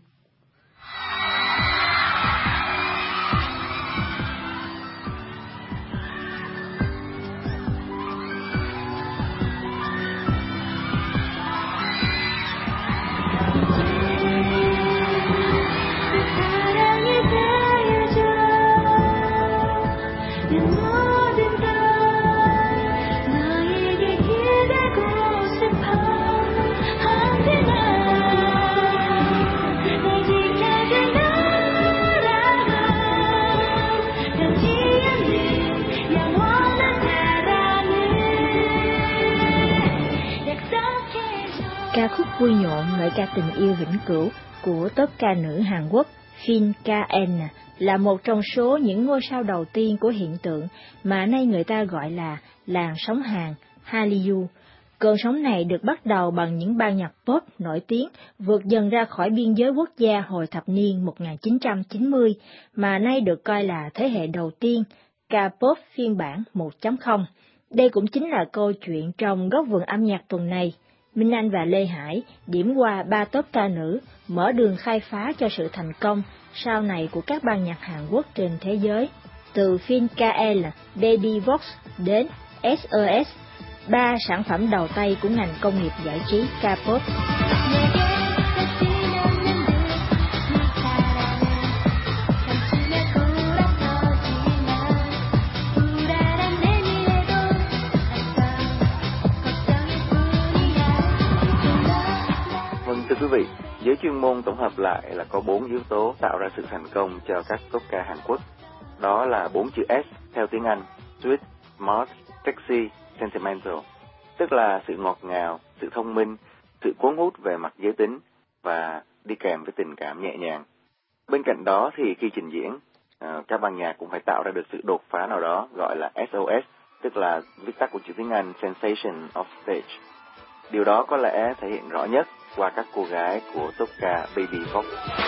Ca khúc vui nhộn ngợi ca tình yêu vĩnh cửu của top ca nữ Hàn Quốc Shin Ka-en là một trong số những ngôi sao đầu tiên của hiện tượng mà nay người ta gọi là làn sóng Hàn, Hallyu. Cơn sóng này được bắt đầu bằng những ban nhạc pop nổi tiếng vượt dần ra khỏi biên giới quốc gia hồi thập niên 1990, mà nay được coi là thế hệ đầu tiên, K-pop phiên bản 1.0. Đây cũng chính là câu chuyện trong Góc Vườn Âm Nhạc tuần này. Minh Anh và Lê Hải điểm qua 3 top ca nữ, mở đường khai phá cho sự thành công sau này của các ban nhạc Hàn Quốc trên thế giới. Từ Shin Ka-en, Baby Vox đến SOS, 3 sản phẩm đầu tay của ngành công nghiệp giải trí K-pop. Thưa quý vị, giới chuyên môn tổng hợp lại là có 4 yếu tố tạo ra sự thành công cho các top ca Hàn Quốc. Đó là 4 chữ S theo tiếng Anh: sweet, smart, sexy, sentimental. Tức là sự ngọt ngào, sự thông minh, sự cuốn hút về mặt giới tính và đi kèm với tình cảm nhẹ nhàng. Bên cạnh đó thì khi trình diễn, các ban nhạc cũng phải tạo ra được sự đột phá nào đó gọi là SOS, tức là viết tắt của chữ tiếng Anh Sensation of Stage. Điều đó có lẽ thể hiện rõ nhất qua các cô gái của top ca Baby Vox.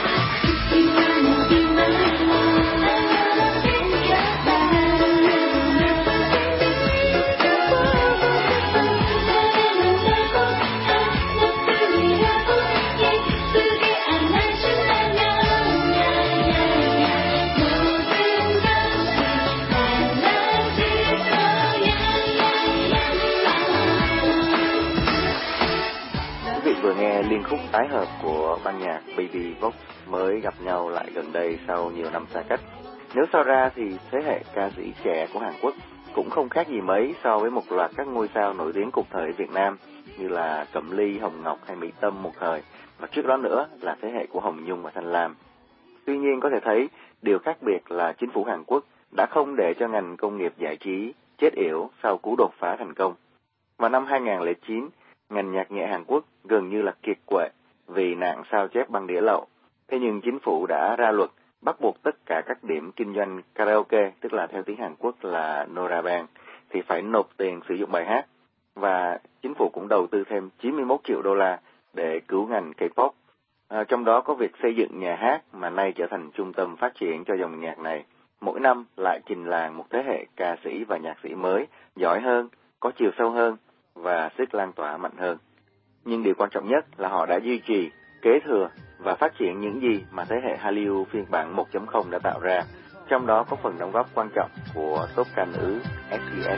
Vừa nghe liên khúc tái hợp của ban nhạc Baby Vox mới gặp nhau lại gần đây sau nhiều năm xa cách. Nếu so ra thì thế hệ ca sĩ trẻ của Hàn Quốc cũng không khác gì mấy so với một loạt các ngôi sao nổi tiếng cùng thời Việt Nam như là Cẩm Ly, Hồng Ngọc hay Mỹ Tâm một thời, và trước đó nữa là thế hệ của Hồng Nhung và Thanh Lam. Tuy nhiên có thể thấy điều khác biệt là chính phủ Hàn Quốc đã không để cho ngành công nghiệp giải trí chết yểu sau cú đột phá thành công. Vào năm 2009, ngành nhạc nhẹ Hàn Quốc gần như là kiệt quệ vì nạn sao chép băng đĩa lậu. Thế nhưng chính phủ đã ra luật bắt buộc tất cả các điểm kinh doanh karaoke, tức là theo tiếng Hàn Quốc là Noraebang, thì phải nộp tiền sử dụng bài hát. Và chính phủ cũng đầu tư thêm 91 triệu đô la để cứu ngành K-pop. Trong đó có việc xây dựng nhà hát mà nay trở thành trung tâm phát triển cho dòng nhạc này. Mỗi năm lại trình làng một thế hệ ca sĩ và nhạc sĩ mới, giỏi hơn, có chiều sâu hơn và sức lan tỏa mạnh hơn. Nhưng điều quan trọng nhất là họ đã duy trì, kế thừa và phát triển những gì mà thế hệ Hallyu phiên bản 1.0 đã tạo ra, trong đó có phần đóng góp quan trọng của top ca nữ SES.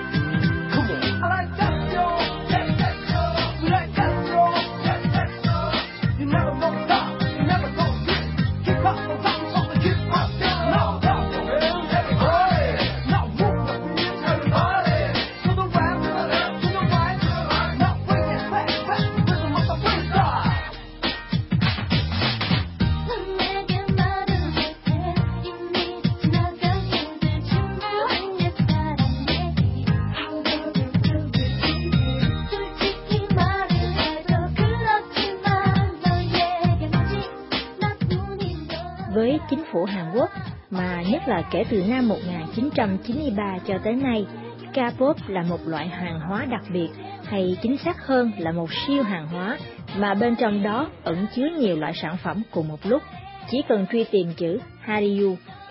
Với chính phủ Hàn Quốc, mà nhất là kể từ năm 1993 cho tới nay, K-pop là một loại hàng hóa đặc biệt, hay chính xác hơn là một siêu hàng hóa, mà bên trong đó ẩn chứa nhiều loại sản phẩm cùng một lúc. Chỉ cần truy tìm chữ Hallyu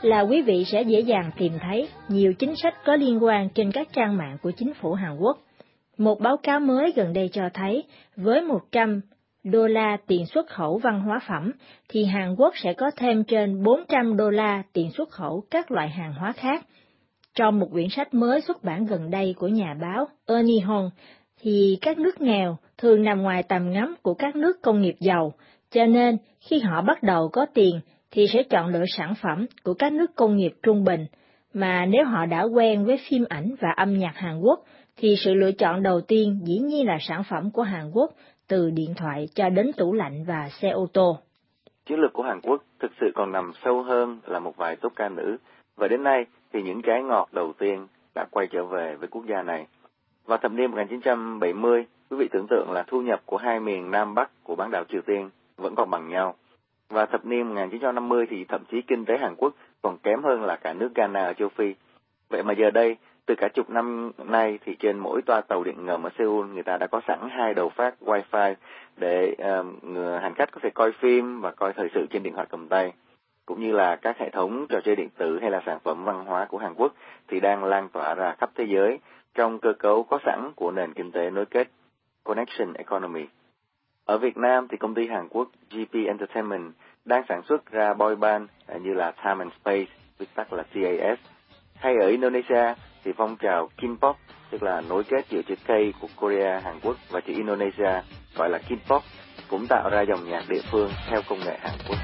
là quý vị sẽ dễ dàng tìm thấy nhiều chính sách có liên quan trên các trang mạng của chính phủ Hàn Quốc. Một báo cáo mới gần đây cho thấy, với $100 tiền xuất khẩu văn hóa phẩm, thì Hàn Quốc sẽ có thêm trên $400 tiền xuất khẩu các loại hàng hóa khác. Trong một quyển sách mới xuất bản gần đây của nhà báo Eunihon, thì các nước nghèo thường nằm ngoài tầm ngắm của các nước công nghiệp giàu, cho nên khi họ bắt đầu có tiền thì sẽ chọn lựa sản phẩm của các nước công nghiệp trung bình, mà nếu họ đã quen với phim ảnh và âm nhạc Hàn Quốc, thì sự lựa chọn đầu tiên dĩ nhiên là sản phẩm của Hàn Quốc, từ điện thoại cho đến tủ lạnh và xe ô tô. Chiến lược của Hàn Quốc thực sự còn nằm sâu hơn là một vài top ca nữ, và đến nay thì những trái ngọt đầu tiên đã quay trở về với quốc gia này. Vào thập niên 1970, quý vị tưởng tượng là thu nhập của hai miền Nam Bắc của bán đảo Triều Tiên vẫn còn bằng nhau. Và thập niên 1950 thì thậm chí kinh tế Hàn Quốc còn kém hơn là cả nước Ghana ở châu Phi. Vậy mà giờ đây, từ cả chục năm nay thì trên mỗi toa tàu điện ngầm ở Seoul người ta đã có sẵn 2 đầu phát Wi-Fi để hành khách có thể coi phim và coi thời sự trên điện thoại cầm tay. Cũng như là các hệ thống trò chơi điện tử hay là sản phẩm văn hóa của Hàn Quốc thì đang lan tỏa ra khắp thế giới trong cơ cấu có sẵn của nền kinh tế nối kết, Connection Economy. Ở Việt Nam thì công ty Hàn Quốc GP Entertainment đang sản xuất ra boy band như là Time and Space, viết tắt là CAS. Hay ở Indonesia thì phong trào K-pop, tức là nối kết giữa chữ K của Korea, Hàn Quốc và chữ Indonesia, gọi là K-pop, cũng tạo ra dòng nhạc địa phương theo công nghệ Hàn Quốc.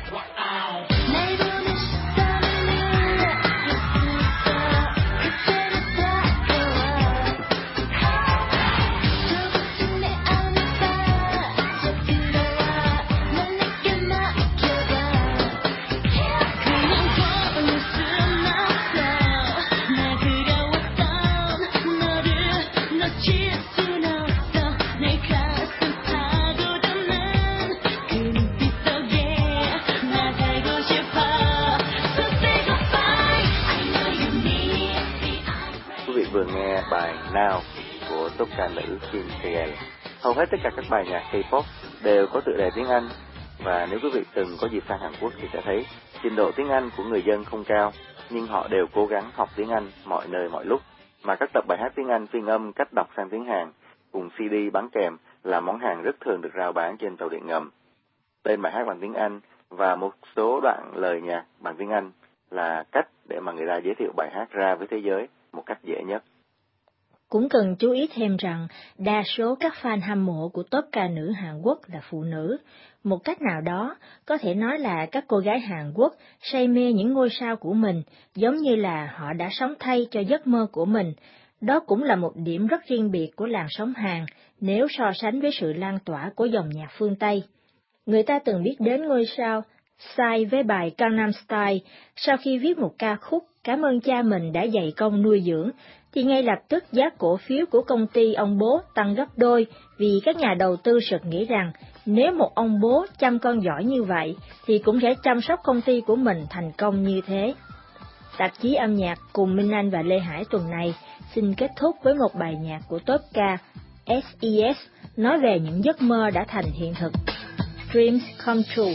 Vừa nghe bài Now của top ca nữ Kim Tae. Hầu hết tất cả các bài nhạc K-pop đều có tựa đề tiếng Anh, và nếu quý vị từng có dịp sang Hàn Quốc thì sẽ thấy trình độ tiếng Anh của người dân không cao, nhưng họ đều cố gắng học tiếng Anh mọi nơi mọi lúc, mà các tập bài hát tiếng Anh phiên âm cách đọc sang tiếng Hàn cùng CD bán kèm là món hàng rất thường được rao bán trên tàu điện ngầm. Tên bài hát bằng tiếng Anh và một số đoạn lời nhạc bằng tiếng Anh là cách để mà người ta giới thiệu bài hát ra với thế giới một cách dễ nhất. Cũng cần chú ý thêm rằng, đa số các fan hâm mộ của top ca nữ Hàn Quốc là phụ nữ. Một cách nào đó, có thể nói là các cô gái Hàn Quốc say mê những ngôi sao của mình, giống như là họ đã sống thay cho giấc mơ của mình. Đó cũng là một điểm rất riêng biệt của làn sóng Hàn, nếu so sánh với sự lan tỏa của dòng nhạc phương Tây. Người ta từng biết đến ngôi sao Psy với bài Gangnam Style, sau khi viết một ca khúc cảm ơn cha mình đã dày công nuôi dưỡng, thì ngay lập tức giá cổ phiếu của công ty ông bố tăng gấp đôi, vì các nhà đầu tư sực nghĩ rằng nếu một ông bố chăm con giỏi như vậy thì cũng sẽ chăm sóc công ty của mình thành công như thế. Tạp chí âm nhạc cùng Minh Anh và Lê Hải tuần này xin kết thúc với một bài nhạc của top ca SES nói về những giấc mơ đã thành hiện thực. Dreams come true.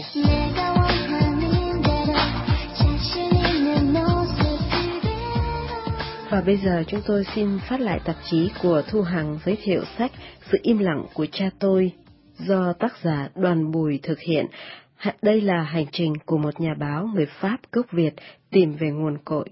Và bây giờ chúng tôi xin phát lại tạp chí của Thu Hằng giới thiệu sách Sự im lặng của cha tôi do tác giả Đoàn Bùi thực hiện. Đây là hành trình của một nhà báo người Pháp gốc Việt tìm về nguồn cội.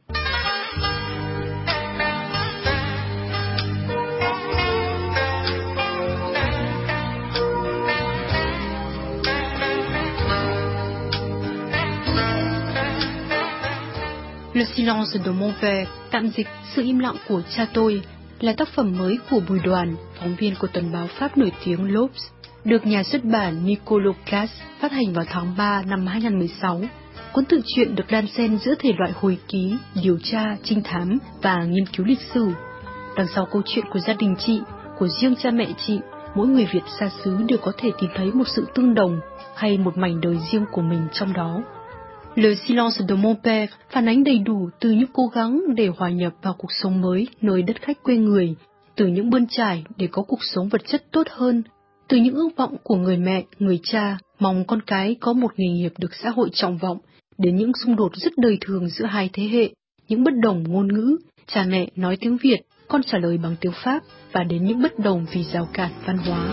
Le silence de mon père, tạm dịch Sự im lặng của cha tôi, là tác phẩm mới của Bùi Đoàn, phóng viên của tuần báo Pháp nổi tiếng L'Obs, được nhà xuất bản Nicolas Claes phát hành vào tháng 3 năm 2016. Cuốn tự truyện được đan xen giữa thể loại hồi ký, điều tra, trinh thám và nghiên cứu lịch sử. Đằng sau câu chuyện của gia đình chị, của riêng cha mẹ chị, mỗi người Việt xa xứ đều có thể tìm thấy một sự tương đồng hay một mảnh đời riêng của mình trong đó. Le silence de mon père phản ánh đầy đủ từ những cố gắng để hòa nhập vào cuộc sống mới nơi đất khách quê người, từ những bươn trải để có cuộc sống vật chất tốt hơn, từ những ước vọng của người mẹ, người cha mong con cái có một nghề nghiệp được xã hội trọng vọng, đến những xung đột rất đời thường giữa hai thế hệ, những bất đồng ngôn ngữ, cha mẹ nói tiếng Việt, con trả lời bằng tiếng Pháp, và đến những bất đồng vì rào cản văn hóa.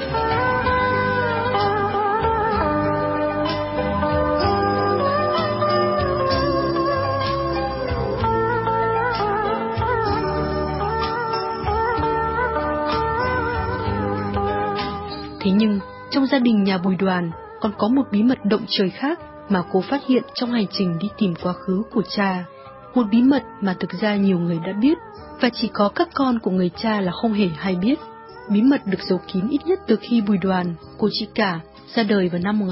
Thế nhưng, trong gia đình nhà Bùi Đoàn còn có một bí mật động trời khác mà cô phát hiện trong hành trình đi tìm quá khứ của cha. Một bí mật mà thực ra nhiều người đã biết, và chỉ có các con của người cha là không hề hay biết. Bí mật được giấu kín ít nhất từ khi Bùi Đoàn, cô chị cả, ra đời vào năm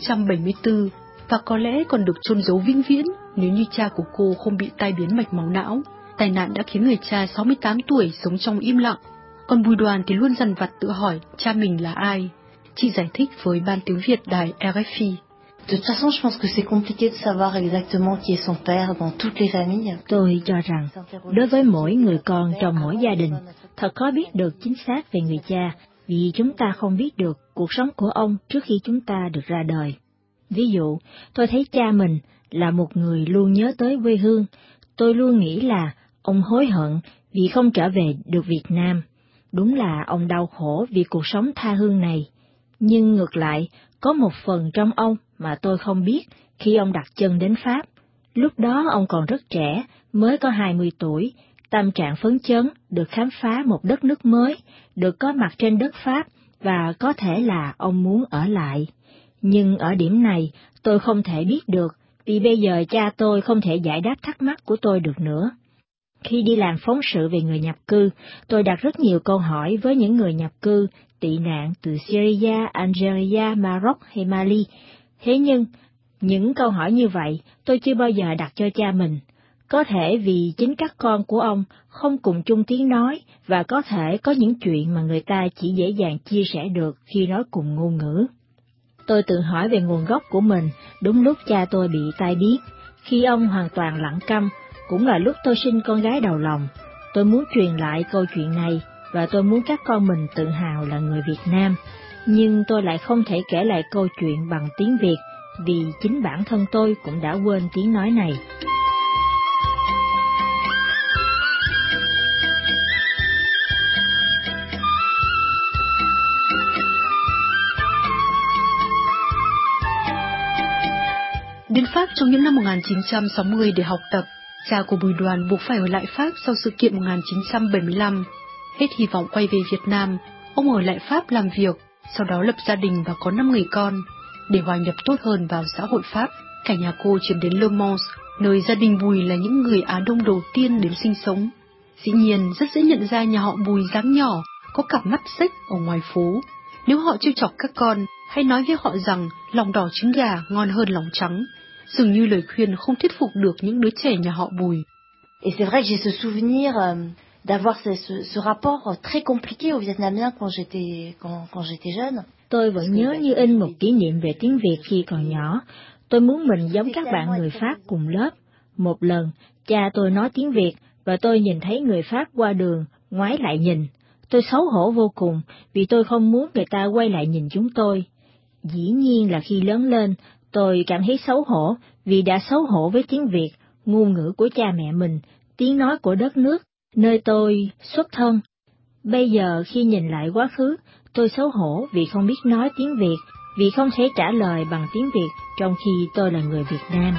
1974, và có lẽ còn được chôn giấu vĩnh viễn nếu như cha của cô không bị tai biến mạch máu não. Tai nạn đã khiến người cha 68 tuổi sống trong im lặng, còn Bùi Đoàn thì luôn dằn vặt tự hỏi cha mình là ai. Chị giải thích với Ban Tiếng Việt đài RFI. De toute façon, je pense que c'est compliqué de savoir exactement qui est son père dans toutes les familles. Tôi cho rằng, đối với mỗi người con trong mỗi gia đình, thật khó biết được chính xác về người cha, vì chúng ta không biết được cuộc sống của ông trước khi chúng ta được ra đời. Ví dụ, tôi thấy cha mình là một người luôn nhớ tới quê hương. Tôi luôn nghĩ là ông hối hận vì không trở về được Việt Nam. Đúng là ông đau khổ vì cuộc sống tha hương này. Nhưng ngược lại, có một phần trong ông mà tôi không biết khi ông đặt chân đến Pháp. Lúc đó ông còn rất trẻ, mới có 20 tuổi, tâm trạng phấn chấn, được khám phá một đất nước mới, được có mặt trên đất Pháp, và có thể là ông muốn ở lại. Nhưng ở điểm này, tôi không thể biết được, vì bây giờ cha tôi không thể giải đáp thắc mắc của tôi được nữa. Khi đi làm phóng sự về người nhập cư, tôi đặt rất nhiều câu hỏi với những người nhập cư, tị nạn từ Syria, Algeria, Maroc hay Mali. Thế nhưng, những câu hỏi như vậy tôi chưa bao giờ đặt cho cha mình. Có thể vì chính các con của ông không cùng chung tiếng nói, và có thể có những chuyện mà người ta chỉ dễ dàng chia sẻ được khi nói cùng ngôn ngữ. Tôi tự hỏi về nguồn gốc của mình đúng lúc cha tôi bị tai biến, khi ông hoàn toàn lặng câm, cũng là lúc tôi sinh con gái đầu lòng. Tôi muốn truyền lại câu chuyện này, và tôi muốn các con mình tự hào là người Việt Nam. Nhưng tôi lại không thể kể lại câu chuyện bằng tiếng Việt, vì chính bản thân tôi cũng đã quên tiếng nói này. Đến Pháp trong những năm 1960 để học tập, cha của Bùi Đoàn buộc phải ở lại Pháp sau sự kiện 1975. Hết hy vọng quay về Việt Nam, ông ở lại Pháp làm việc, sau đó lập gia đình và có 5 người con. Để hòa nhập tốt hơn vào xã hội Pháp, cả nhà cô chuyển đến Le Mans, nơi gia đình Bùi là những người Á Đông đầu tiên đến sinh sống. Dĩ nhiên, rất dễ nhận ra nhà họ Bùi dáng nhỏ, có cặp mắt xếch ở ngoài phố. Nếu họ trêu chọc các con, hãy nói với họ rằng lòng đỏ trứng gà ngon hơn lòng trắng. Dường như lời khuyên không thuyết phục được những đứa trẻ nhà họ Bùi. Et c'est vrai que j'ai ce souvenir d'avoir ce rapport très compliqué aux Vietnamiens quand j'étais jeune. Tôi vẫn nhớ như in một kỷ niệm về tiếng Việt khi còn nhỏ. Tôi muốn mình giống các bạn người Pháp cùng lớp. Một lần, cha tôi nói tiếng Việt, và tôi nhìn thấy người Pháp qua đường, ngoái lại nhìn. Tôi xấu hổ vô cùng, vì tôi không muốn người ta quay lại nhìn chúng tôi. Dĩ nhiên là khi lớn lên, tôi cảm thấy xấu hổ, vì đã xấu hổ với tiếng Việt, ngôn ngữ của cha mẹ mình, tiếng nói của đất nước, nơi tôi xuất thân. Bây giờ khi nhìn lại quá khứ, tôi xấu hổ vì không biết nói tiếng Việt, vì không thể trả lời bằng tiếng Việt trong khi tôi là người Việt Nam.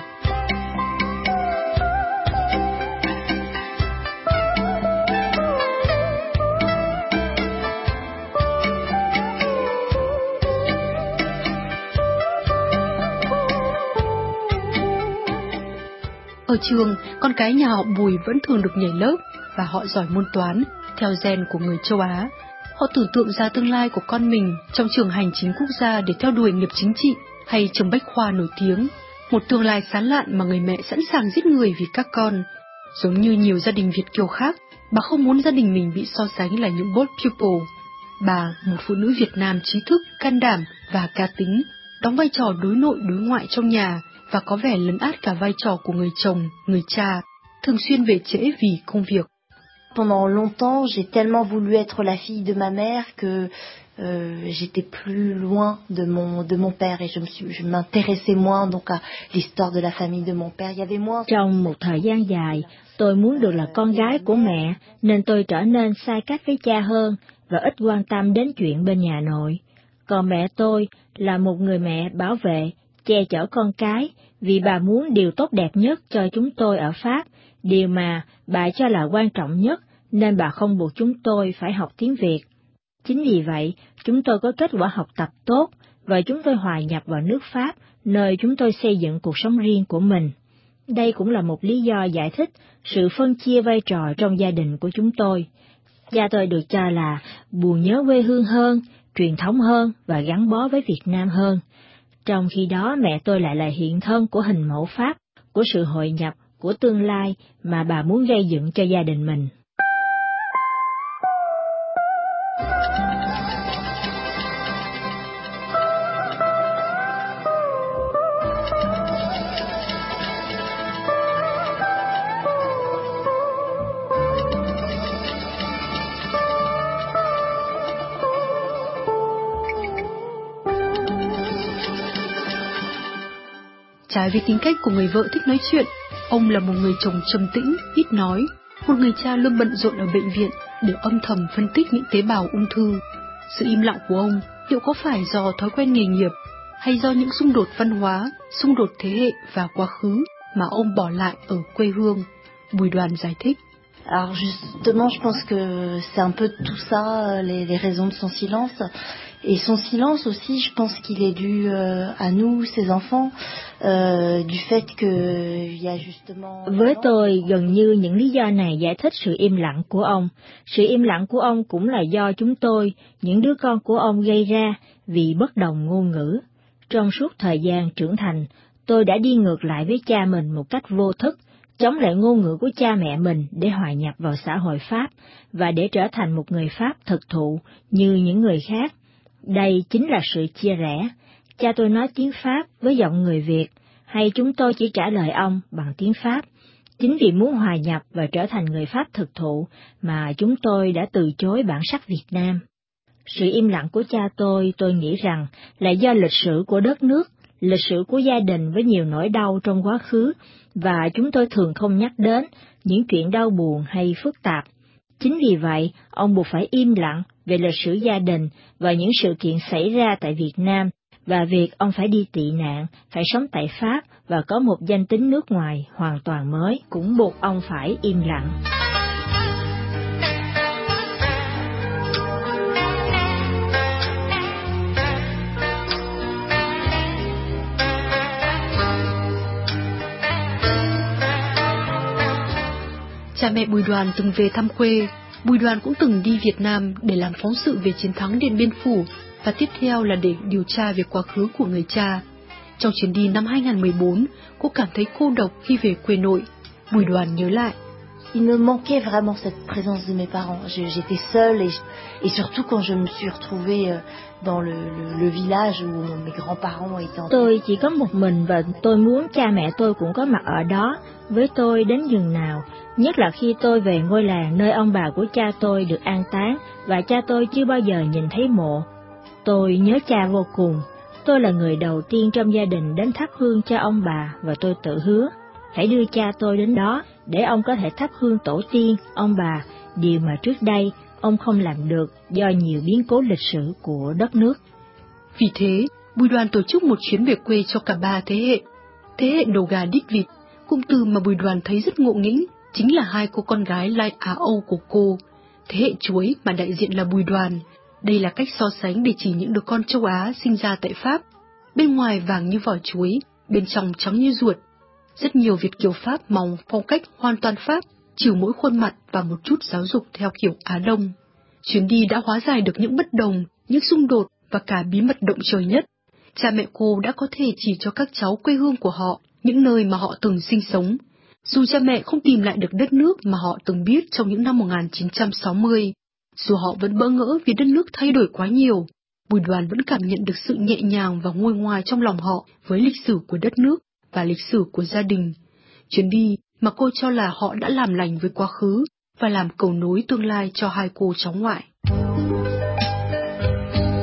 Ở trường, con cái nhà họ Bùi vẫn thường được nhảy lớp, và họ giỏi môn toán, theo gen của người châu Á. Họ tưởng tượng ra tương lai của con mình trong trường hành chính quốc gia để theo đuổi nghiệp chính trị, hay trường bách khoa nổi tiếng. Một tương lai sáng lạn mà người mẹ sẵn sàng giết người vì các con. Giống như nhiều gia đình Việt kiều khác, bà không muốn gia đình mình bị so sánh là những board pupil. Bà, một phụ nữ Việt Nam trí thức, can đảm và cá tính, đóng vai trò đối nội đối ngoại trong nhà, và có vẻ lấn át cả vai trò của người chồng, người cha, thường xuyên về trễ vì công việc. Pendant longtemps, j'ai tellement voulu être la fille de ma mère que j'étais plus loin de mon père et je m'intéressais moins donc à l'histoire de la famille de mon père. Il y avait moins. Trong một thời gian dài, tôi muốn được là con gái của mẹ, nên tôi trở nên xa cách với cha hơn và ít quan tâm đến chuyện bên nhà nội. Còn mẹ tôi là một người mẹ bảo vệ, che chở con cái, vì bà muốn điều tốt đẹp nhất cho chúng tôi ở Pháp, điều mà bà cho là quan trọng nhất, nên bà không buộc chúng tôi phải học tiếng Việt. Chính vì vậy, chúng tôi có kết quả học tập tốt, và chúng tôi hòa nhập vào nước Pháp, nơi chúng tôi xây dựng cuộc sống riêng của mình. Đây cũng là một lý do giải thích sự phân chia vai trò trong gia đình của chúng tôi. Cha tôi được cho là buồn nhớ quê hương hơn, truyền thống hơn và gắn bó với Việt Nam hơn. Trong khi đó mẹ tôi lại là hiện thân của hình mẫu Pháp, của sự hội nhập, của tương lai mà bà muốn gây dựng cho gia đình mình. Trái với tính cách của người vợ thích nói chuyện, ông là một người chồng trầm tĩnh, ít nói, một người cha luôn bận rộn ở bệnh viện để âm thầm phân tích những tế bào ung thư. Sự im lặng của ông liệu có phải do thói quen nghề nghiệp hay do những xung đột văn hóa, xung đột thế hệ và quá khứ mà ông bỏ lại ở quê hương? Bùi Đoàn giải thích. Alors justement, je pense que c'est un peu tout ça, les raisons de son silence. Et son silence aussi, je pense qu'il est dû à nous, ses enfants, du fait qu'il y a justement. Với tôi, gần như những lý do này giải thích sự im lặng của ông. Sự im lặng của ông cũng là do chúng tôi, những đứa con của ông gây ra vì bất đồng ngôn ngữ. Trong suốt thời gian trưởng thành, tôi đã đi ngược lại với cha mình một cách vô thức, chống lại ngôn ngữ của cha mẹ mình để hòa nhập vào xã hội Pháp và để trở thành một người Pháp thực thụ như những người khác. Đây chính là sự chia rẽ. Cha tôi nói tiếng Pháp với giọng người Việt, hay chúng tôi chỉ trả lời ông bằng tiếng Pháp. Chính vì muốn hòa nhập và trở thành người Pháp thực thụ mà chúng tôi đã từ chối bản sắc Việt Nam. Sự im lặng của cha tôi nghĩ rằng là do lịch sử của đất nước, lịch sử của gia đình với nhiều nỗi đau trong quá khứ, và chúng tôi thường không nhắc đến những chuyện đau buồn hay phức tạp. Chính vì vậy, ông buộc phải im lặng về lịch sử gia đình và những sự kiện xảy ra tại Việt Nam, và việc ông phải đi tị nạn, phải sống tại Pháp và có một danh tính nước ngoài hoàn toàn mới cũng buộc ông phải im lặng. Cha mẹ Bùi Đoàn từng về thăm quê, Bùi Đoàn cũng từng đi Việt Nam để làm phóng sự về chiến thắng Điện Biên Phủ, và tiếp theo là để điều tra về quá khứ của người cha. Trong chuyến đi năm 2014, cô cảm thấy cô độc khi về quê nội. Bùi Đoàn nhớ lại. Il me manquait vraiment cette présence de mes parents. J'étais seule et surtout quand je me suis retrouvée dans le village où mes grands-parents étaient. Tôi chỉ có một mình và tôi muốn cha mẹ tôi cũng có mặt ở đó với tôi đến nhường nào, nhất là khi tôi về ngôi làng nơi ông bà của cha tôi được an táng và cha tôi chưa bao giờ nhìn thấy mộ. Tôi nhớ cha vô cùng. Tôi là người đầu tiên trong gia đình đến thắp hương cho ông bà và tôi tự hứa hãy đưa cha tôi đến đó để ông có thể thắp hương tổ tiên, ông bà, điều mà trước đây ông không làm được do nhiều biến cố lịch sử của đất nước. Vì thế, Bùi Đoàn tổ chức một chuyến về quê cho cả ba thế hệ. Thế hệ đầu gà đít vịt, cụm từ mà Bùi Đoàn thấy rất ngộ nghĩnh chính là hai cô con gái Lai Á Âu của cô. Thế hệ chuối mà đại diện là Bùi Đoàn. Đây là cách so sánh để chỉ những đứa con châu Á sinh ra tại Pháp. Bên ngoài vàng như vỏ chuối, bên trong trắng như ruột. Rất nhiều Việt kiều Pháp mong phong cách hoàn toàn Pháp, trừ mỗi khuôn mặt và một chút giáo dục theo kiểu Á Đông. Chuyến đi đã hóa giải được những bất đồng, những xung đột và cả bí mật động trời nhất. Cha mẹ cô đã có thể chỉ cho các cháu quê hương của họ, những nơi mà họ từng sinh sống. Dù cha mẹ không tìm lại được đất nước mà họ từng biết trong những năm 1960, dù họ vẫn bỡ ngỡ vì đất nước thay đổi quá nhiều, Bùi Đoàn vẫn cảm nhận được sự nhẹ nhàng và nguôi ngoai trong lòng họ với lịch sử của đất nước và lịch sử của gia đình. Chuyến đi mà cô cho là họ đã làm lành với quá khứ và làm cầu nối tương lai cho hai cô cháu ngoại.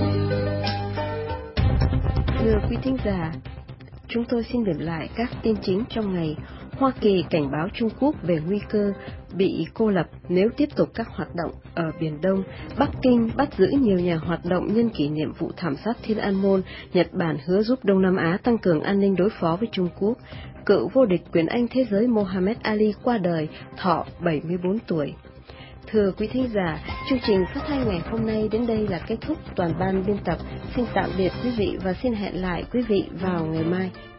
quý thính giả, chúng tôi xin điểm lại các tin chính trong ngày. Hoa Kỳ cảnh báo Trung Quốc về nguy cơ bị cô lập nếu tiếp tục các hoạt động ở Biển Đông. Bắc Kinh bắt giữ nhiều nhà hoạt động nhân kỷ niệm vụ thảm sát Thiên An Môn. Nhật Bản hứa giúp Đông Nam Á tăng cường an ninh đối phó với Trung Quốc. Cựu vô địch quyền Anh thế giới Muhammad Ali qua đời, thọ 74 tuổi. Thưa quý thính giả, chương trình phát thanh ngày hôm nay đến đây là kết thúc. Toàn ban biên tập xin tạm biệt quý vị và xin hẹn lại quý vị vào ngày mai.